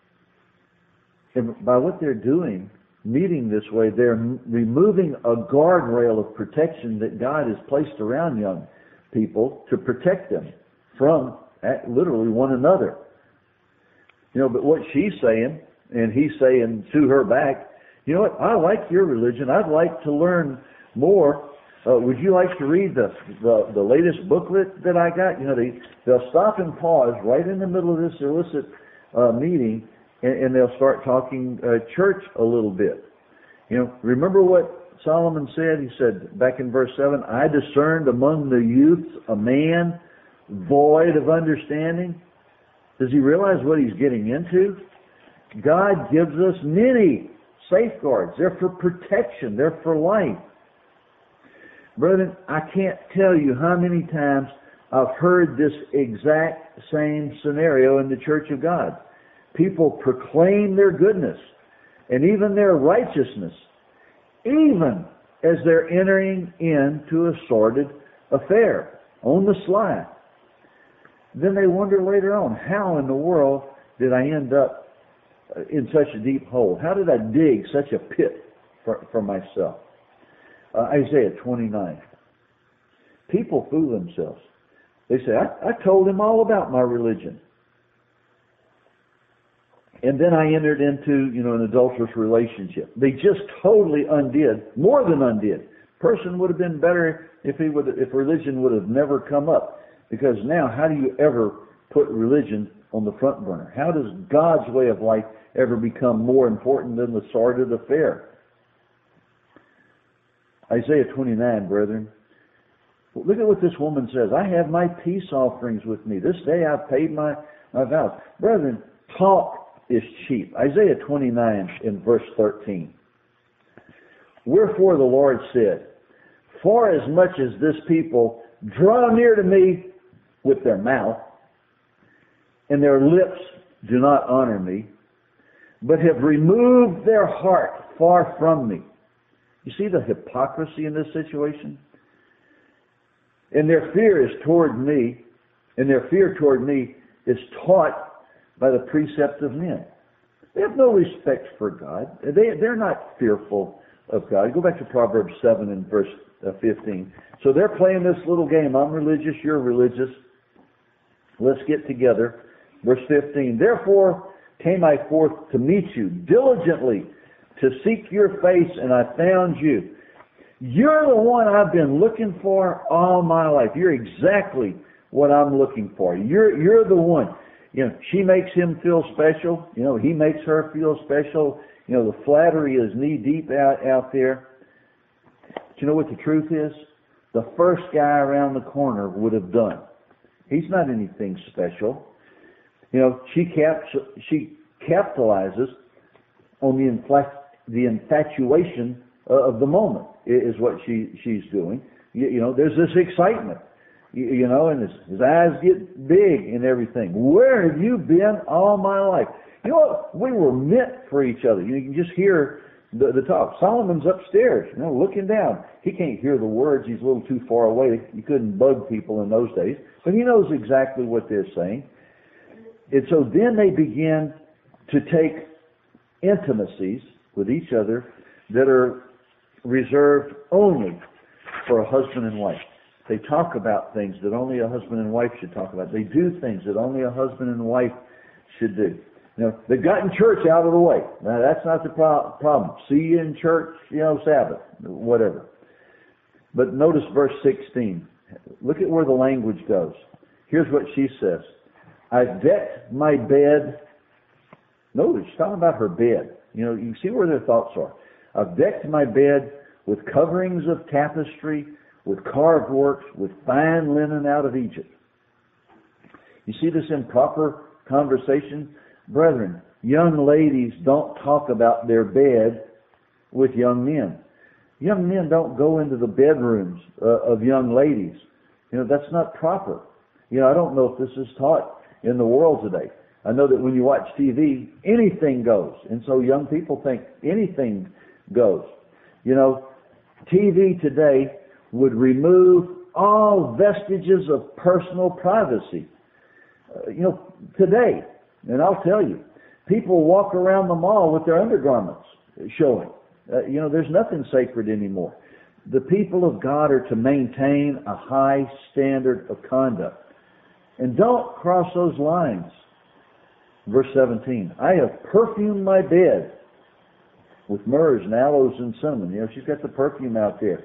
And by what they're doing, meeting this way, they're removing a guardrail of protection that God has placed around young people to protect them from literally one another. You know, but what she's saying, and he's saying to her back, you know what, I like your religion. I'd like to learn more. Would you like to read the latest booklet that I got? You know, they'll stop and pause right in the middle of this illicit meeting, and they'll start talking church a little bit. You know, remember what Solomon said? He said back in verse 7, I discerned among the youths a man void of understanding. Does he realize what he's getting into? God gives us many safeguards. They're for protection. They're for life. Brethren, I can't tell you how many times I've heard this exact same scenario in the Church of God. People proclaim their goodness and even their righteousness, even as they're entering into a sordid affair on the sly. Then they wonder later on, how in the world did I end up in such a deep hole? How did I dig such a pit for myself? Isaiah 29. People fool themselves. They say, I told him all about my religion. And then I entered into, an adulterous relationship. They just totally undid, more than undid. Person would have been better if religion would have never come up. Because now, how do you ever put religion on the front burner? How does God's way of life ever become more important than the sordid affair? Isaiah 29, brethren. Look at what this woman says. I have my peace offerings with me. This day I've paid my vows. Brethren, talk is cheap. Isaiah 29 in verse 13. Wherefore the Lord said, for as much as this people draw near to me with their mouth, and their lips do not honor me, but have removed their heart far from me. You see the hypocrisy in this situation? And their fear is toward me, and their fear toward me is taught by the precept of men. They have no respect for God. They're not fearful of God. Go back to Proverbs 7 and verse 15. So they're playing this little game. I'm religious, you're religious. Let's get together. Verse 15. Therefore came I forth to meet you diligently, to seek your face, and I found you. You're the one I've been looking for all my life. You're exactly what I'm looking for. You're the one. She makes him feel special. He makes her feel special. The flattery is knee deep out there. But you know what the truth is? The first guy around the corner would have done. He's not anything special. You know, she capitalizes on the infatuation of the moment is what she's doing. You know, there's this excitement. You know, and his eyes get big and everything. Where have you been all my life? You know what? We were meant for each other. You can just hear the talk. Solomon's upstairs, you know, looking down. He can't hear the words. He's a little too far away. You couldn't bug people in those days. But he knows exactly what they're saying. And so then they begin to take intimacies with each other that are reserved only for a husband and wife. They talk about things that only a husband and wife should talk about. They do things that only a husband and wife should do. You know, they've gotten church out of the way. Now, that's not the problem. See you in church, you know, Sabbath, whatever. But notice verse 16. Look at where the language goes. Here's what she says. I've decked my bed. Notice, she's talking about her bed. You know, you can see where their thoughts are. I've decked my bed with coverings of tapestry, with carved works, with fine linen out of Egypt. You see this improper conversation? Brethren, young ladies don't talk about their bed with young men. Young men don't go into the bedrooms of young ladies. You know, that's not proper. You know, I don't know if this is taught in the world today. I know that when you watch TV, anything goes. And so young people think anything goes. You know, TV today would remove all vestiges of personal privacy. You know, today, and I'll tell you, people walk around the mall with their undergarments showing. You know, there's nothing sacred anymore. The people of God are to maintain a high standard of conduct. And don't cross those lines. Verse 17, I have perfumed my bed with myrrhs and aloes and cinnamon. You know, she's got the perfume out there.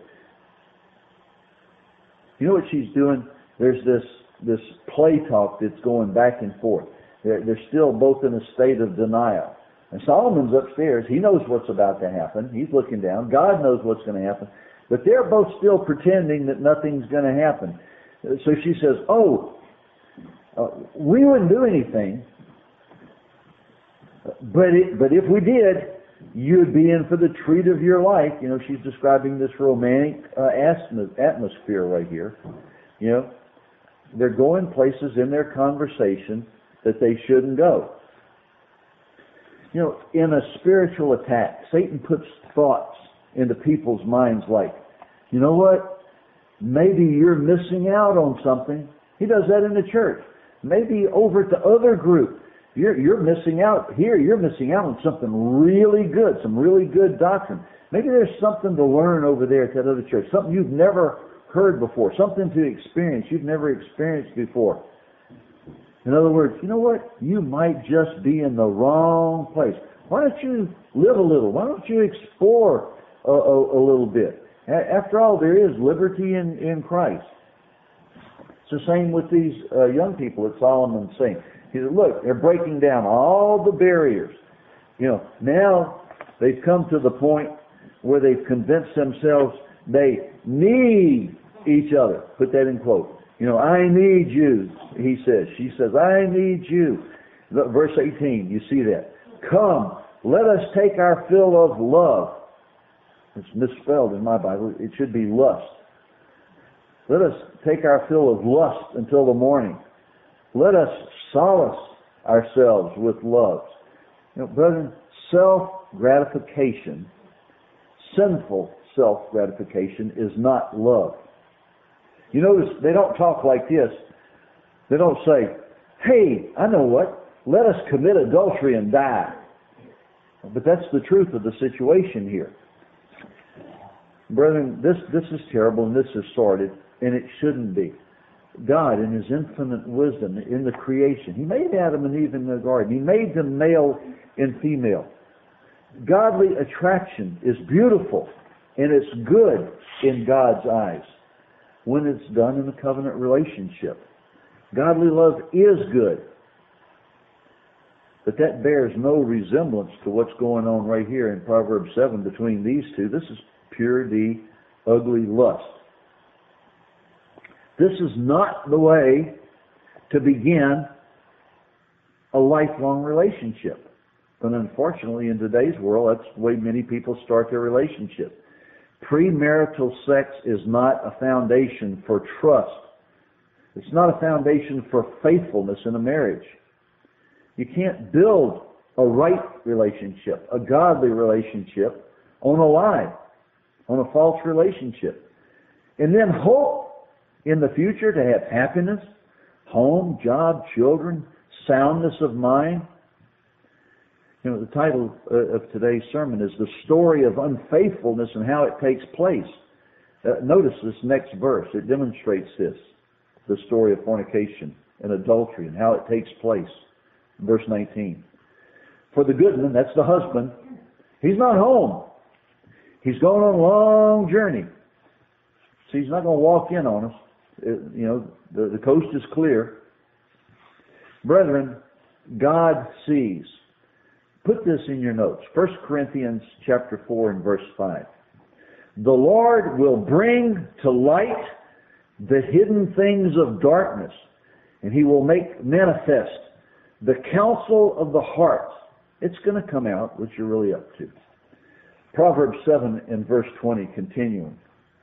You know what she's doing? There's this play talk that's going back and forth. They're still both in a state of denial. And Solomon's upstairs. He knows what's about to happen. He's looking down. God knows what's going to happen. But they're both still pretending that nothing's going to happen. So she says, we wouldn't do anything. But if we did, you'd be in for the treat of your life. You know, she's describing this romantic atmosphere right here. You know, they're going places in their conversation that they shouldn't go. You know, in a spiritual attack, Satan puts thoughts into people's minds like, you know what? Maybe you're missing out on something. He does that in the church. Maybe over at the other group, you're missing out here. You're missing out on something really good, some really good doctrine. Maybe there's something to learn over there at that other church, something you've never heard before, something to experience you've never experienced before. In other words, you know what? You might just be in the wrong place. Why don't you live a little? Why don't you explore a little bit? After all, there is liberty in Christ. It's the same with these young people that Solomon's saying. He said, look, they're breaking down all the barriers. You know, now they've come to the point where they've convinced themselves they need each other. Put that in quote. You know, I need you, he says. She says, I need you. Verse 18, you see that. Come, let us take our fill of love. It's misspelled in my Bible. It should be lust. Let us take our fill of lust until the morning. Let us solace ourselves with love. You know, brethren, self-gratification, sinful self-gratification is not love. You notice they don't talk like this. They don't say, hey, I know what, let us commit adultery and die. But that's the truth of the situation here. Brethren, this is terrible and this is sordid, and it shouldn't be. God, in His infinite wisdom, in the creation, He made Adam and Eve in the garden. He made them male and female. Godly attraction is beautiful, and it's good in God's eyes when it's done in a covenant relationship. Godly love is good. But that bears no resemblance to what's going on right here in Proverbs 7 between these two. This is pure, ugly lust. This is not the way to begin a lifelong relationship. But unfortunately, in today's world, that's the way many people start their relationship. Premarital sex is not a foundation for trust. It's not a foundation for faithfulness in a marriage. You can't build a right relationship, a godly relationship, on a lie, on a false relationship. And then hope in the future to have happiness, home, job, children, soundness of mind. You know, the title of today's sermon is The Story of Unfaithfulness and How It Takes Place. Notice this next verse. It demonstrates this, the story of fornication and adultery and how it takes place. Verse 19. For the goodman, that's the husband, he's not home. He's going on a long journey. See, he's not going to walk in on us. The coast is clear. Brethren, God sees. Put this in your notes. 1 Corinthians chapter 4 and verse 5. The Lord will bring to light the hidden things of darkness, and He will make manifest the counsel of the heart. It's going to come out what you're really up to. Proverbs 7 and verse 20, continuing.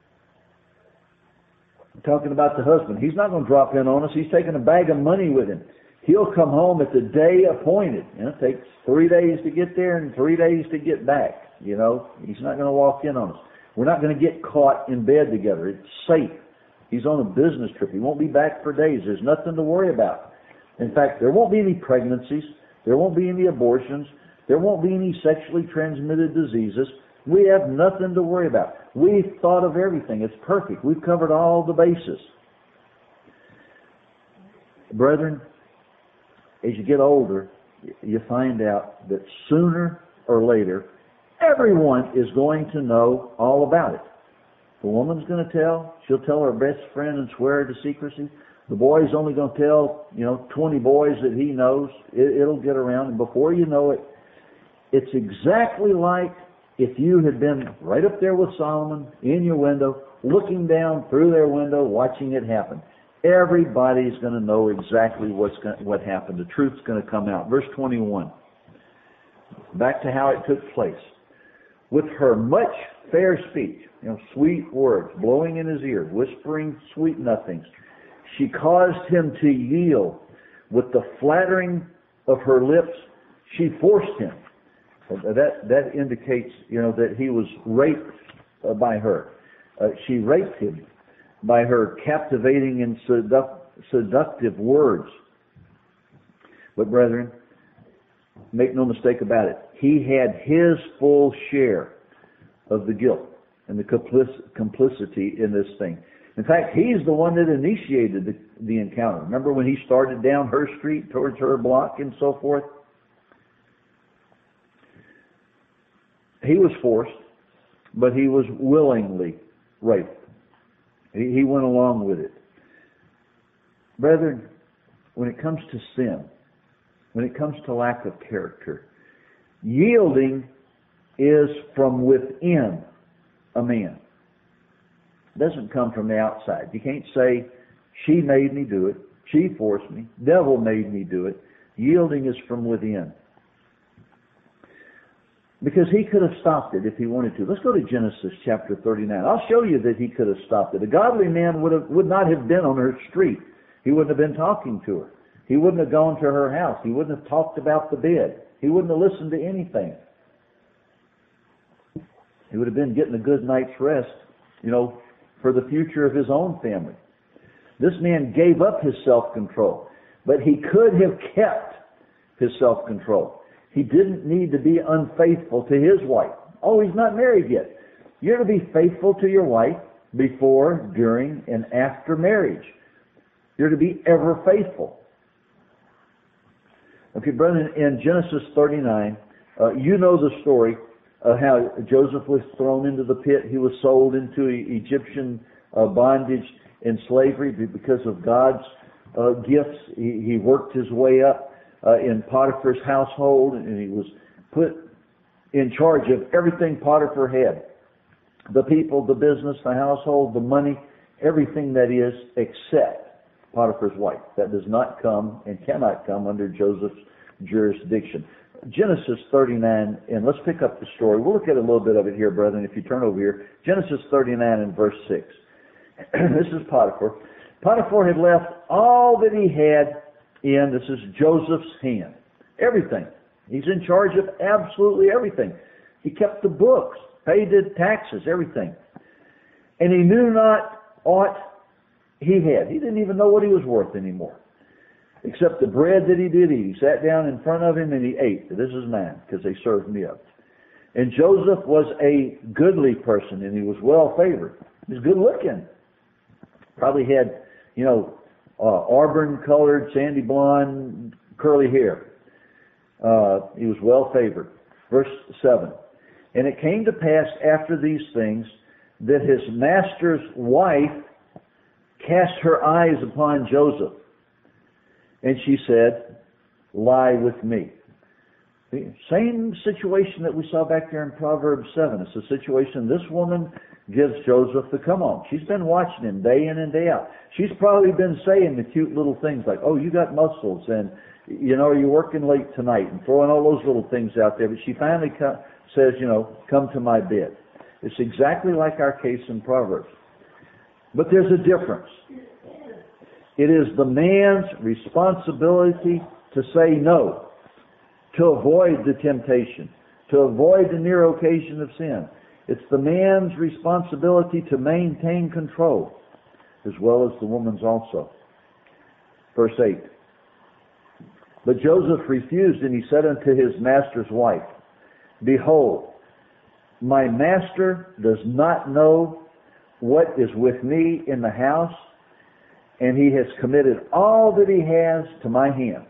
Talking about the husband. He's not going to drop in on us. He's taking a bag of money with him. He'll come home at the day appointed. It takes 3 days to get there and 3 days to get back. He's not going to walk in on us. We're not going to get caught in bed together. It's safe. He's on a business trip. He won't be back for days. There's nothing to worry about. In fact, there won't be any pregnancies. There won't be any abortions. There won't be any sexually transmitted diseases. We have nothing to worry about. We've thought of everything. It's perfect. We've covered all the bases. Brethren, as you get older, you find out that sooner or later, everyone is going to know all about it. The woman's going to tell. She'll tell her best friend and swear to secrecy. The boy's only going to tell, 20 boys that he knows. It'll get around, and before you know it, it's exactly like if you had been right up there with Solomon in your window, looking down through their window, watching it happen. Everybody's going to know exactly what happened. The truth's going to come out. Verse 21. Back to how it took place. With her much fair speech, sweet words, blowing in his ear, whispering sweet nothings, she caused him to yield. With the flattering of her lips, she forced him. That indicates, that he was raped by her. She raped him by her captivating and seductive words. But brethren, make no mistake about it, he had his full share of the guilt and the complicity in this thing. In fact, he's the one that initiated the encounter. Remember when he started down her street towards her block and so forth? He was forced, but he was willingly raped. He went along with it. Brethren, when it comes to sin, when it comes to lack of character, yielding is from within a man. It doesn't come from the outside. You can't say, she made me do it, she forced me, devil made me do it. Yielding is from within. Because he could have stopped it if he wanted to. Let's go to Genesis chapter 39. I'll show you that he could have stopped it. A godly man would not have been on her street. He wouldn't have been talking to her. He wouldn't have gone to her house. He wouldn't have talked about the bed. He wouldn't have listened to anything. He would have been getting a good night's rest, for the future of his own family. This man gave up his self-control, but he could have kept his self-control. He didn't need to be unfaithful to his wife. Oh, he's not married yet. You're to be faithful to your wife before, during, and after marriage. You're to be ever faithful. Okay, brethren, in Genesis 39, you know the story of how Joseph was thrown into the pit. He was sold into Egyptian bondage and slavery because of God's gifts. He worked his way up in Potiphar's household, and he was put in charge of everything Potiphar had. The people, the business, the household, the money, everything that is, except Potiphar's wife. That does not come and cannot come under Joseph's jurisdiction. Genesis 39, and let's pick up the story. We'll look at a little bit of it here, brethren, if you turn over here. Genesis 39 and verse 6. This is Potiphar. Potiphar had left all that he had in, this is Joseph's hand. Everything. He's in charge of absolutely everything. He kept the books, paid the taxes, everything. And he knew not aught he had. He didn't even know what he was worth anymore, except the bread that he did eat. He sat down in front of him and he ate. This is mine, because they served me up. And Joseph was a goodly person, and he was well favored. He was good looking. Probably had, auburn-colored, sandy blonde, curly hair. He was well favored. Verse 7. And it came to pass after these things that his master's wife cast her eyes upon Joseph. And she said, lie with me. The same situation that we saw back there in Proverbs 7. It's a situation this woman gives Joseph the come on. She's been watching him day in and day out. She's probably been saying the cute little things like, oh, you got muscles, and, are you working late tonight, and throwing all those little things out there. But she finally says, come to my bed. It's exactly like our case in Proverbs. But there's a difference. It is the man's responsibility to say no, to avoid the temptation, to avoid the near occasion of sin. It's the man's responsibility to maintain control, as well as the woman's also. Verse 8. But Joseph refused, and he said unto his master's wife, behold, my master does not know what is with me in the house, and he has committed all that he has to my hand.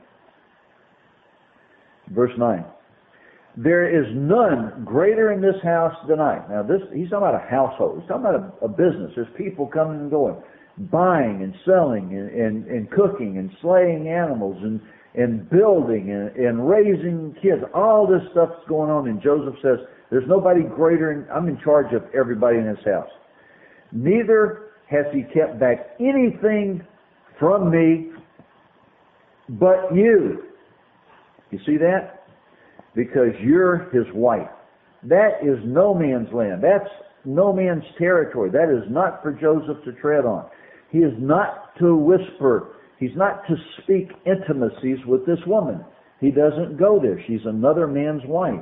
Verse 9. There is none greater in this house than I. Now he's talking about a household. He's talking about a business. There's people coming and going, buying and selling and cooking and slaying animals and building and raising kids. All this stuff's going on. And Joseph says, there's nobody greater. I'm in charge of everybody in this house. Neither has he kept back anything from me but you. You see that? Because you're his wife. That is no man's land. That's no man's territory. That is not for Joseph to tread on. He is not to whisper. He's not to speak intimacies with this woman. He doesn't go there. She's another man's wife.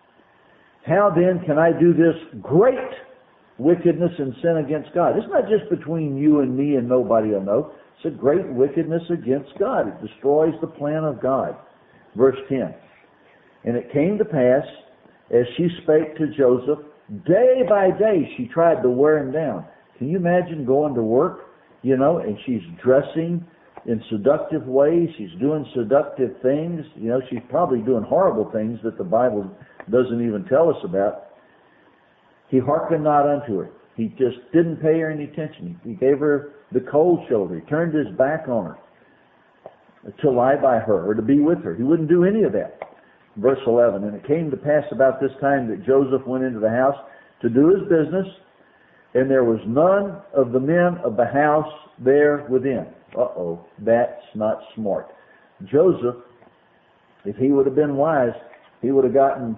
How then can I do this great wickedness and sin against God? It's not just between you and me and nobody will know. It's a great wickedness against God. It destroys the plan of God. Verse 10. And it came to pass, as she spake to Joseph, day by day she tried to wear him down. Can you imagine going to work, and she's dressing in seductive ways, she's doing seductive things, she's probably doing horrible things that the Bible doesn't even tell us about. He hearkened not unto her. He just didn't pay her any attention. He gave her the cold shoulder. He turned his back on her to lie by her or to be with her. He wouldn't do any of that. Verse 11, and it came to pass about this time that Joseph went into the house to do his business, and there was none of the men of the house there within. Uh-oh, that's not smart. Joseph, if he would have been wise, he would have gotten,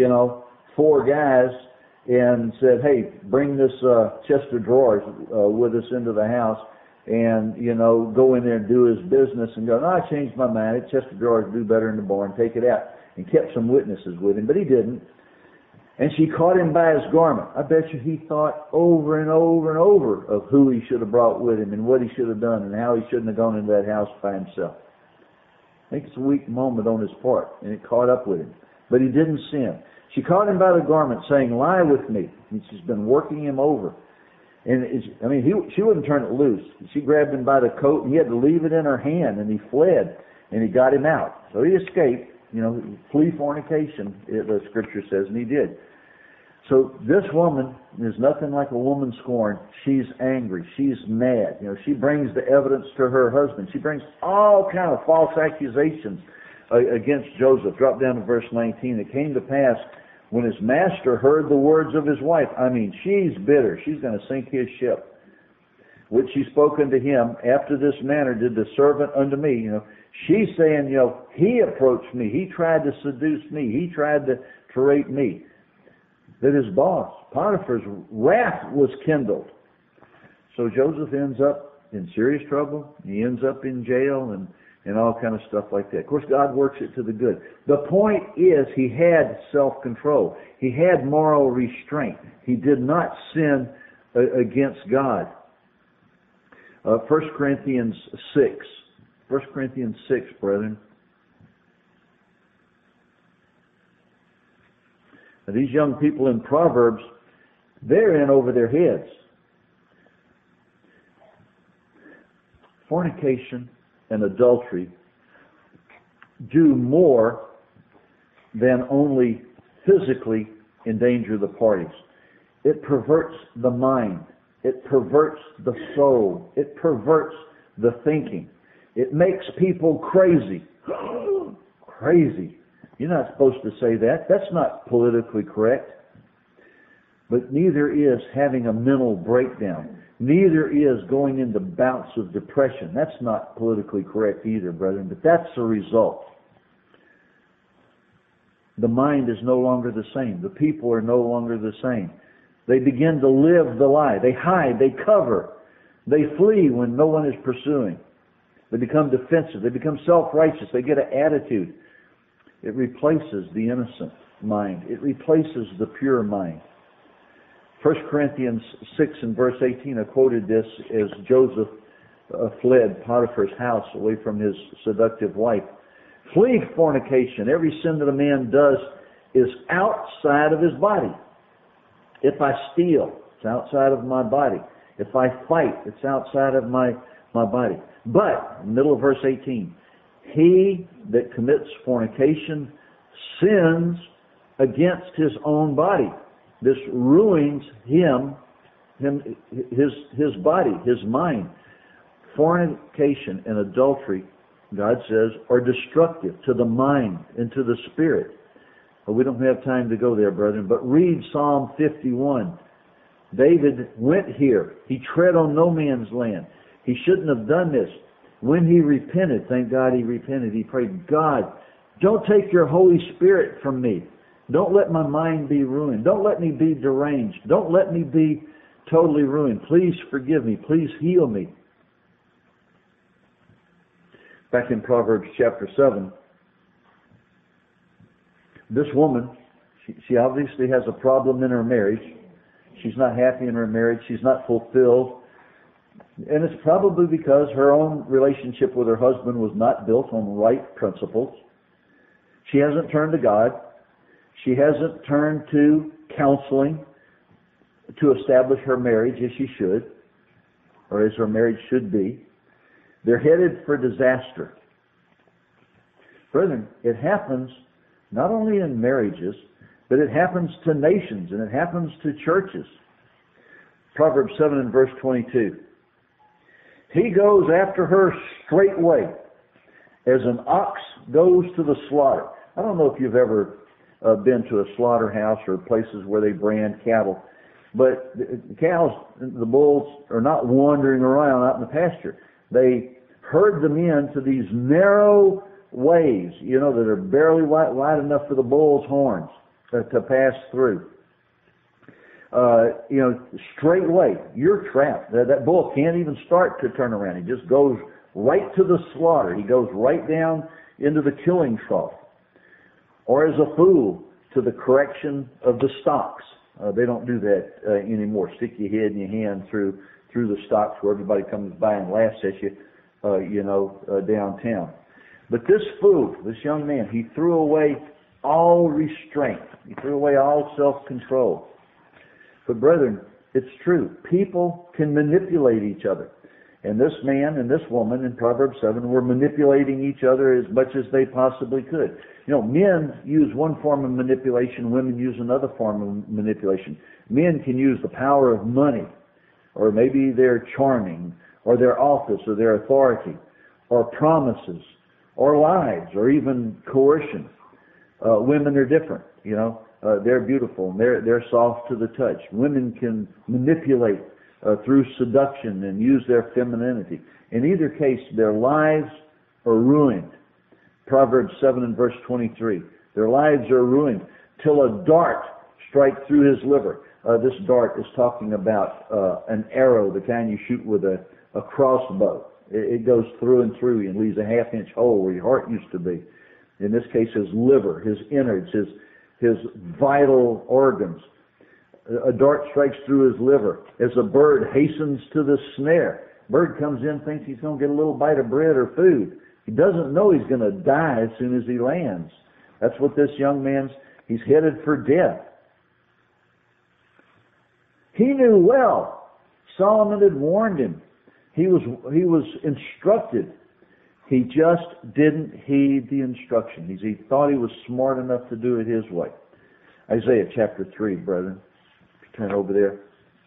4 guys and said, hey, bring this chest of drawers with us into the house and, go in there and do his business and go, no, I changed my mind. That chest of drawers do better in the barn. Take it out. And kept some witnesses with him, but he didn't. And she caught him by his garment. I bet you he thought over and over and over of who he should have brought with him and what he should have done and how he shouldn't have gone into that house by himself. I think it's a weak moment on his part, and it caught up with him. But he didn't sin. She caught him by the garment, saying, lie with me. And she's been working him over. And she wouldn't turn it loose. She grabbed him by the coat, and he had to leave it in her hand, and he fled, and he got him out. So he escaped. Flee fornication, the scripture says, and he did. So this woman is nothing like a woman scorned. She's angry. She's mad. She brings the evidence to her husband. She brings all kind of false accusations against Joseph. Drop down to verse 19. It came to pass when his master heard the words of his wife. She's bitter. She's going to sink his ship. which she spoke unto him, after this manner did the servant unto me. She's saying, he approached me, he tried to seduce me, he tried to rape me. That his boss, Potiphar's wrath was kindled. So Joseph ends up in serious trouble. He ends up in jail and all kind of stuff like that. Of course, God works it to the good. The point is, he had self-control. He had moral restraint. He did not sin against God. 1 Corinthians 6. 1 Corinthians 6, brethren. Now, these young people in Proverbs, they're in over their heads. Fornication and adultery do more than only physically endanger the parties. It perverts the mind. It perverts the soul. It perverts the thinking. It makes people crazy. Crazy. You're not supposed to say that. That's not politically correct. But neither is having a mental breakdown. Neither is going into bouts of depression. That's not politically correct either, brethren, but that's the result. The mind is no longer the same. The people are no longer the same. They begin to live the lie. They hide. They cover. They flee when no one is pursuing. They become defensive. They become self-righteous. They get an attitude. It replaces the innocent mind. It replaces the pure mind. 1 Corinthians 6 and verse 18, I quoted this as Joseph fled Potiphar's house away from his seductive wife. Flee fornication. Every sin that a man does is outside of his body. If I steal, it's outside of my body. If I fight, it's outside of my body. But, middle of verse 18, he that commits fornication sins against his own body. This ruins his body, his mind. Fornication and adultery, God says, are destructive to the mind and to the spirit. Well, we don't have time to go there, brethren, but read Psalm 51. David went here. He tread on no man's land. He shouldn't have done this. When he repented, thank God he repented, he prayed, God, don't take your Holy Spirit from me. Don't let my mind be ruined. Don't let me be deranged. Don't let me be totally ruined. Please forgive me. Please heal me. Back in Proverbs chapter 7, this woman, she obviously has a problem in her marriage. She's not happy in her marriage. She's not fulfilled. And it's probably because her own relationship with her husband was not built on right principles. She hasn't turned to God. She hasn't turned to counseling to establish her marriage as she should, or as her marriage should be. They're headed for disaster. Brethren, it happens not only in marriages, but it happens to nations and it happens to churches. Proverbs 7 and verse 22. He goes after her straightway, as an ox goes to the slaughter. I don't know if you've ever been to a slaughterhouse or places where they brand cattle, but the cows, the bulls, are not wandering around out in the pasture. They herd them into these narrow ways, that are barely wide enough for the bull's horns to pass through. Straightway, you're trapped. That bull can't even start to turn around. He just goes right to the slaughter. He goes right down into the killing trough. Or as a fool, to the correction of the stocks. They don't do that anymore. Stick your head and your hand through the stocks where everybody comes by and laughs at you, downtown. But this fool, this young man, he threw away all restraint. He threw away all self-control. But brethren, it's true. People can manipulate each other. And this man and this woman in Proverbs 7 were manipulating each other as much as they possibly could. Men use one form of manipulation, women use another form of manipulation. Men can use the power of money, or maybe their charming, or their office, or their authority, or promises, or lies, or even coercion. Women are different, they're beautiful and they're soft to the touch. Women can manipulate through seduction and use their femininity. In either case, their lives are ruined. Proverbs 7 and verse 23. Their lives are ruined till a dart strike through his liver. This dart is talking about an arrow, the kind you shoot with a crossbow. It goes through and through you and leaves a half-inch hole where your heart used to be. In this case, his liver, his innards, his vital organs. A dart strikes through his liver as a bird hastens to the snare. Bird comes in, thinks he's going to get a little bite of bread or food. He doesn't know he's going to die as soon as he lands. That's what this young man's, he's headed for death. He knew well. Solomon had warned him. He was instructed. He just didn't heed the instruction. He thought he was smart enough to do it his way. Isaiah chapter 3, brethren. If you turn over there.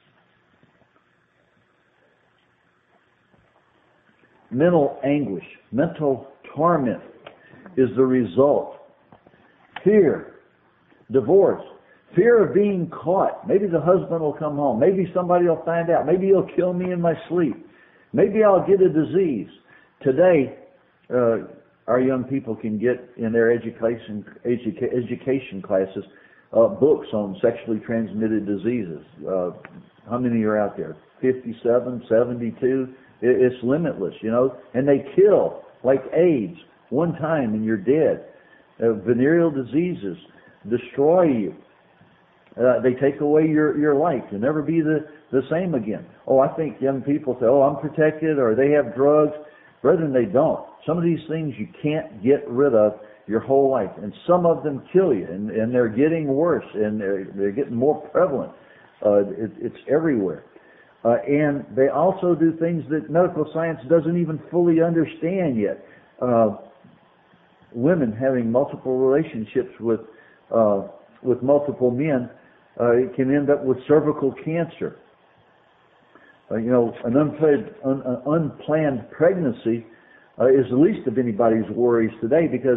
Mental anguish, mental torment is the result. Fear, divorce, fear of being caught. Maybe the husband will come home. Maybe somebody will find out. Maybe he'll kill me in my sleep. Maybe I'll get a disease. Today, our young people can get in their education classes books on sexually transmitted diseases. How many are out there? 57, 72? It's limitless, you know. And they kill, like AIDS, one time and you're dead. Venereal diseases destroy you. They take away your life. You'll never be the same again. Oh, I think young people say, oh, I'm protected, or they have drugs. Brethren, they don't. Some of these things you can't get rid of your whole life. And some of them kill you, and they're getting worse, and they're getting more prevalent. It's everywhere. And they also do things that medical science doesn't even fully understand yet. Women having multiple relationships with multiple men can end up with cervical cancer. An unplanned pregnancy is the least of anybody's worries today, because,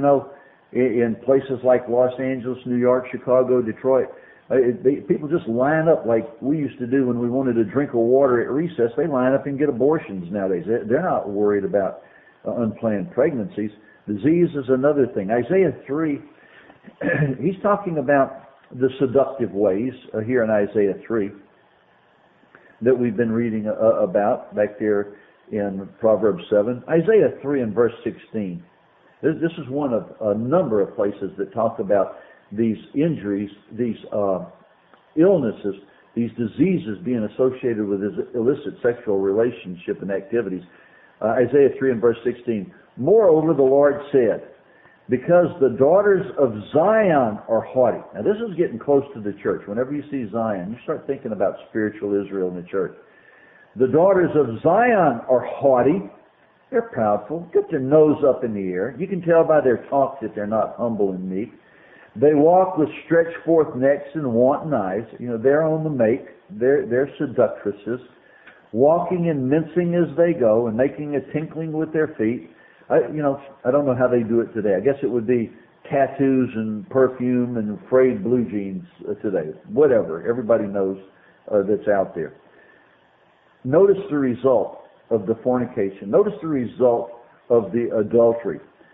in places like Los Angeles, New York, Chicago, Detroit, people just line up like we used to do when we wanted a drink of water at recess. They line up and get abortions nowadays. They're not worried about unplanned pregnancies. Disease is another thing. Isaiah 3, he's talking about the seductive ways here in Isaiah 3 that we've been reading about back there in Proverbs 7. Isaiah 3 and verse 16. This is one of a number of places that talk about these injuries, these illnesses, these diseases being associated with illicit sexual relationship and activities. Isaiah 3 and verse 16. Moreover, the Lord said, because the daughters of Zion are haughty. Now this is getting close to the church. Whenever you see Zion, you start thinking about spiritual Israel in the church. The daughters of Zion are haughty. They're proudful. Get their nose up in the air. You can tell by their talk that they're not humble and meek. They walk with stretched forth necks and wanton eyes. They're on the make. They're seductresses. Walking and mincing as they go and making a tinkling with their feet. I don't know how they do it today. I guess it would be tattoos and perfume and frayed blue jeans today. Whatever. Everybody knows that's out there. Notice the result of the fornication. Notice the result of the adultery.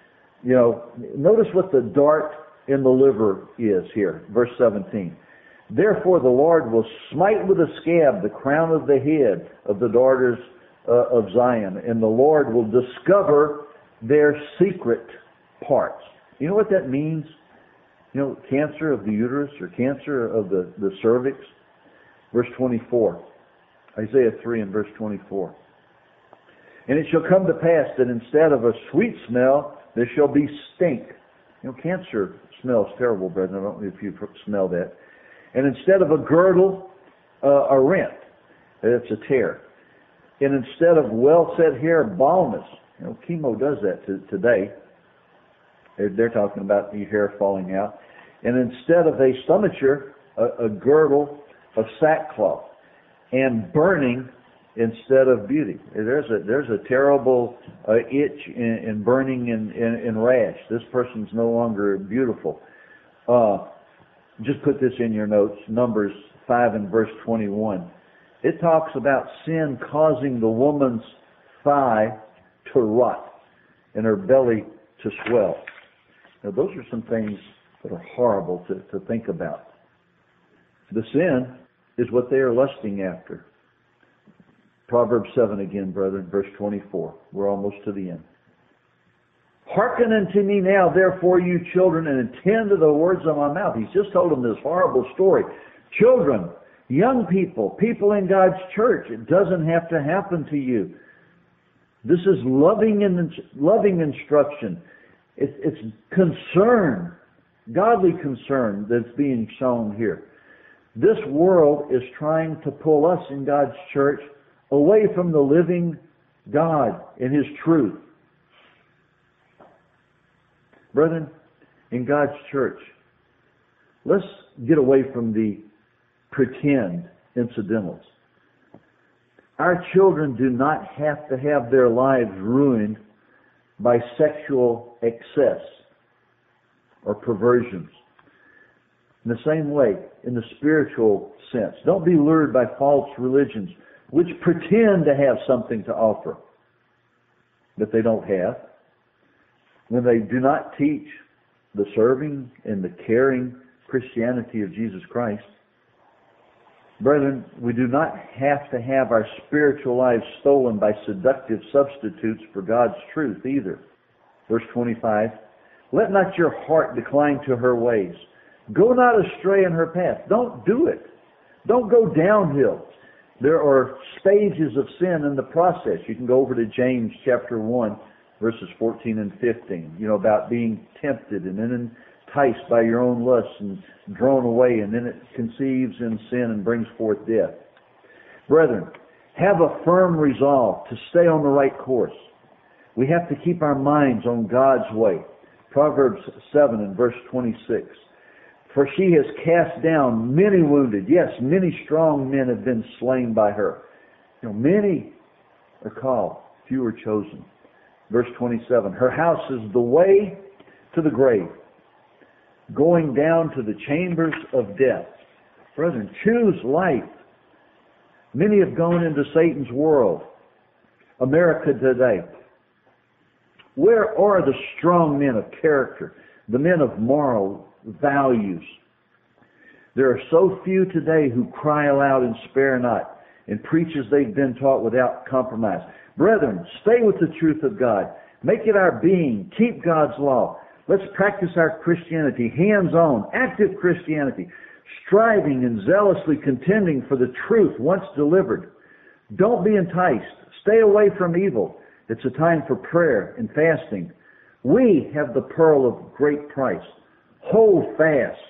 Notice what the dart in the liver is here. Verse 17. Therefore the Lord will smite with a scab the crown of the head of the daughters of Zion, and the Lord will discover their secret parts. You know what that means? Cancer of the uterus or cancer of the cervix. Verse 24. Isaiah 3 and verse 24. And it shall come to pass that instead of a sweet smell, there shall be stink. Cancer smells terrible, brethren. I don't know if you smell that. And instead of a girdle, a rent. It's a tear. And instead of well-set hair, baldness. Chemo does that today. They're talking about the hair falling out. And instead of a stomacher, a girdle of sackcloth. And burning instead of beauty. There's a terrible itch and burning and rash. This person's no longer beautiful. Just put this in your notes. Numbers 5 and verse 21. It talks about sin causing the woman's thigh to rot and her belly to swell. Now, those are some things that are horrible to think about. The sin is what they are lusting after. Proverbs 7 again, brethren, verse 24. We're almost to the end. Hearken unto me now, therefore, you children, and attend to the words of my mouth. He's just told them this horrible story. Children, young people, people in God's church, it doesn't have to happen to you. This is loving instruction. It's concern, godly concern that's being shown here. This world is trying to pull us in God's church away from the living God and His truth. Brethren, in God's church, let's get away from the pretend incidentals. Our children do not have to have their lives ruined by sexual excess or perversions. In the same way, in the spiritual sense, don't be lured by false religions which pretend to have something to offer that they don't have, when they do not teach the serving and the caring Christianity of Jesus Christ. Brethren, we do not have to have our spiritual lives stolen by seductive substitutes for God's truth either. Verse 25, let not your heart decline to her ways. Go not astray in her path. Don't do it. Don't go downhill. There are stages of sin in the process. You can go over to James chapter 1, verses 14 and 15, about being tempted and then enticed by your own lusts and drawn away, and then it conceives in sin and brings forth death. Brethren, have a firm resolve to stay on the right course. We have to keep our minds on God's way. Proverbs 7 and verse 26. For she has cast down many wounded. Yes, many strong men have been slain by her. Many are called, few are chosen. Verse 27, her house is the way to the grave, going down to the chambers of death. Brethren, choose life. Many have gone into Satan's world. America today. Where are the strong men of character, the men of moral values? There are so few today who cry aloud and spare not, and preach as they've been taught without compromise. Brethren, stay with the truth of God. Make it our being. Keep God's law. Let's practice our Christianity, hands-on, active Christianity, striving and zealously contending for the truth once delivered. Don't be enticed. Stay away from evil. It's a time for prayer and fasting. We have the pearl of great price. Hold fast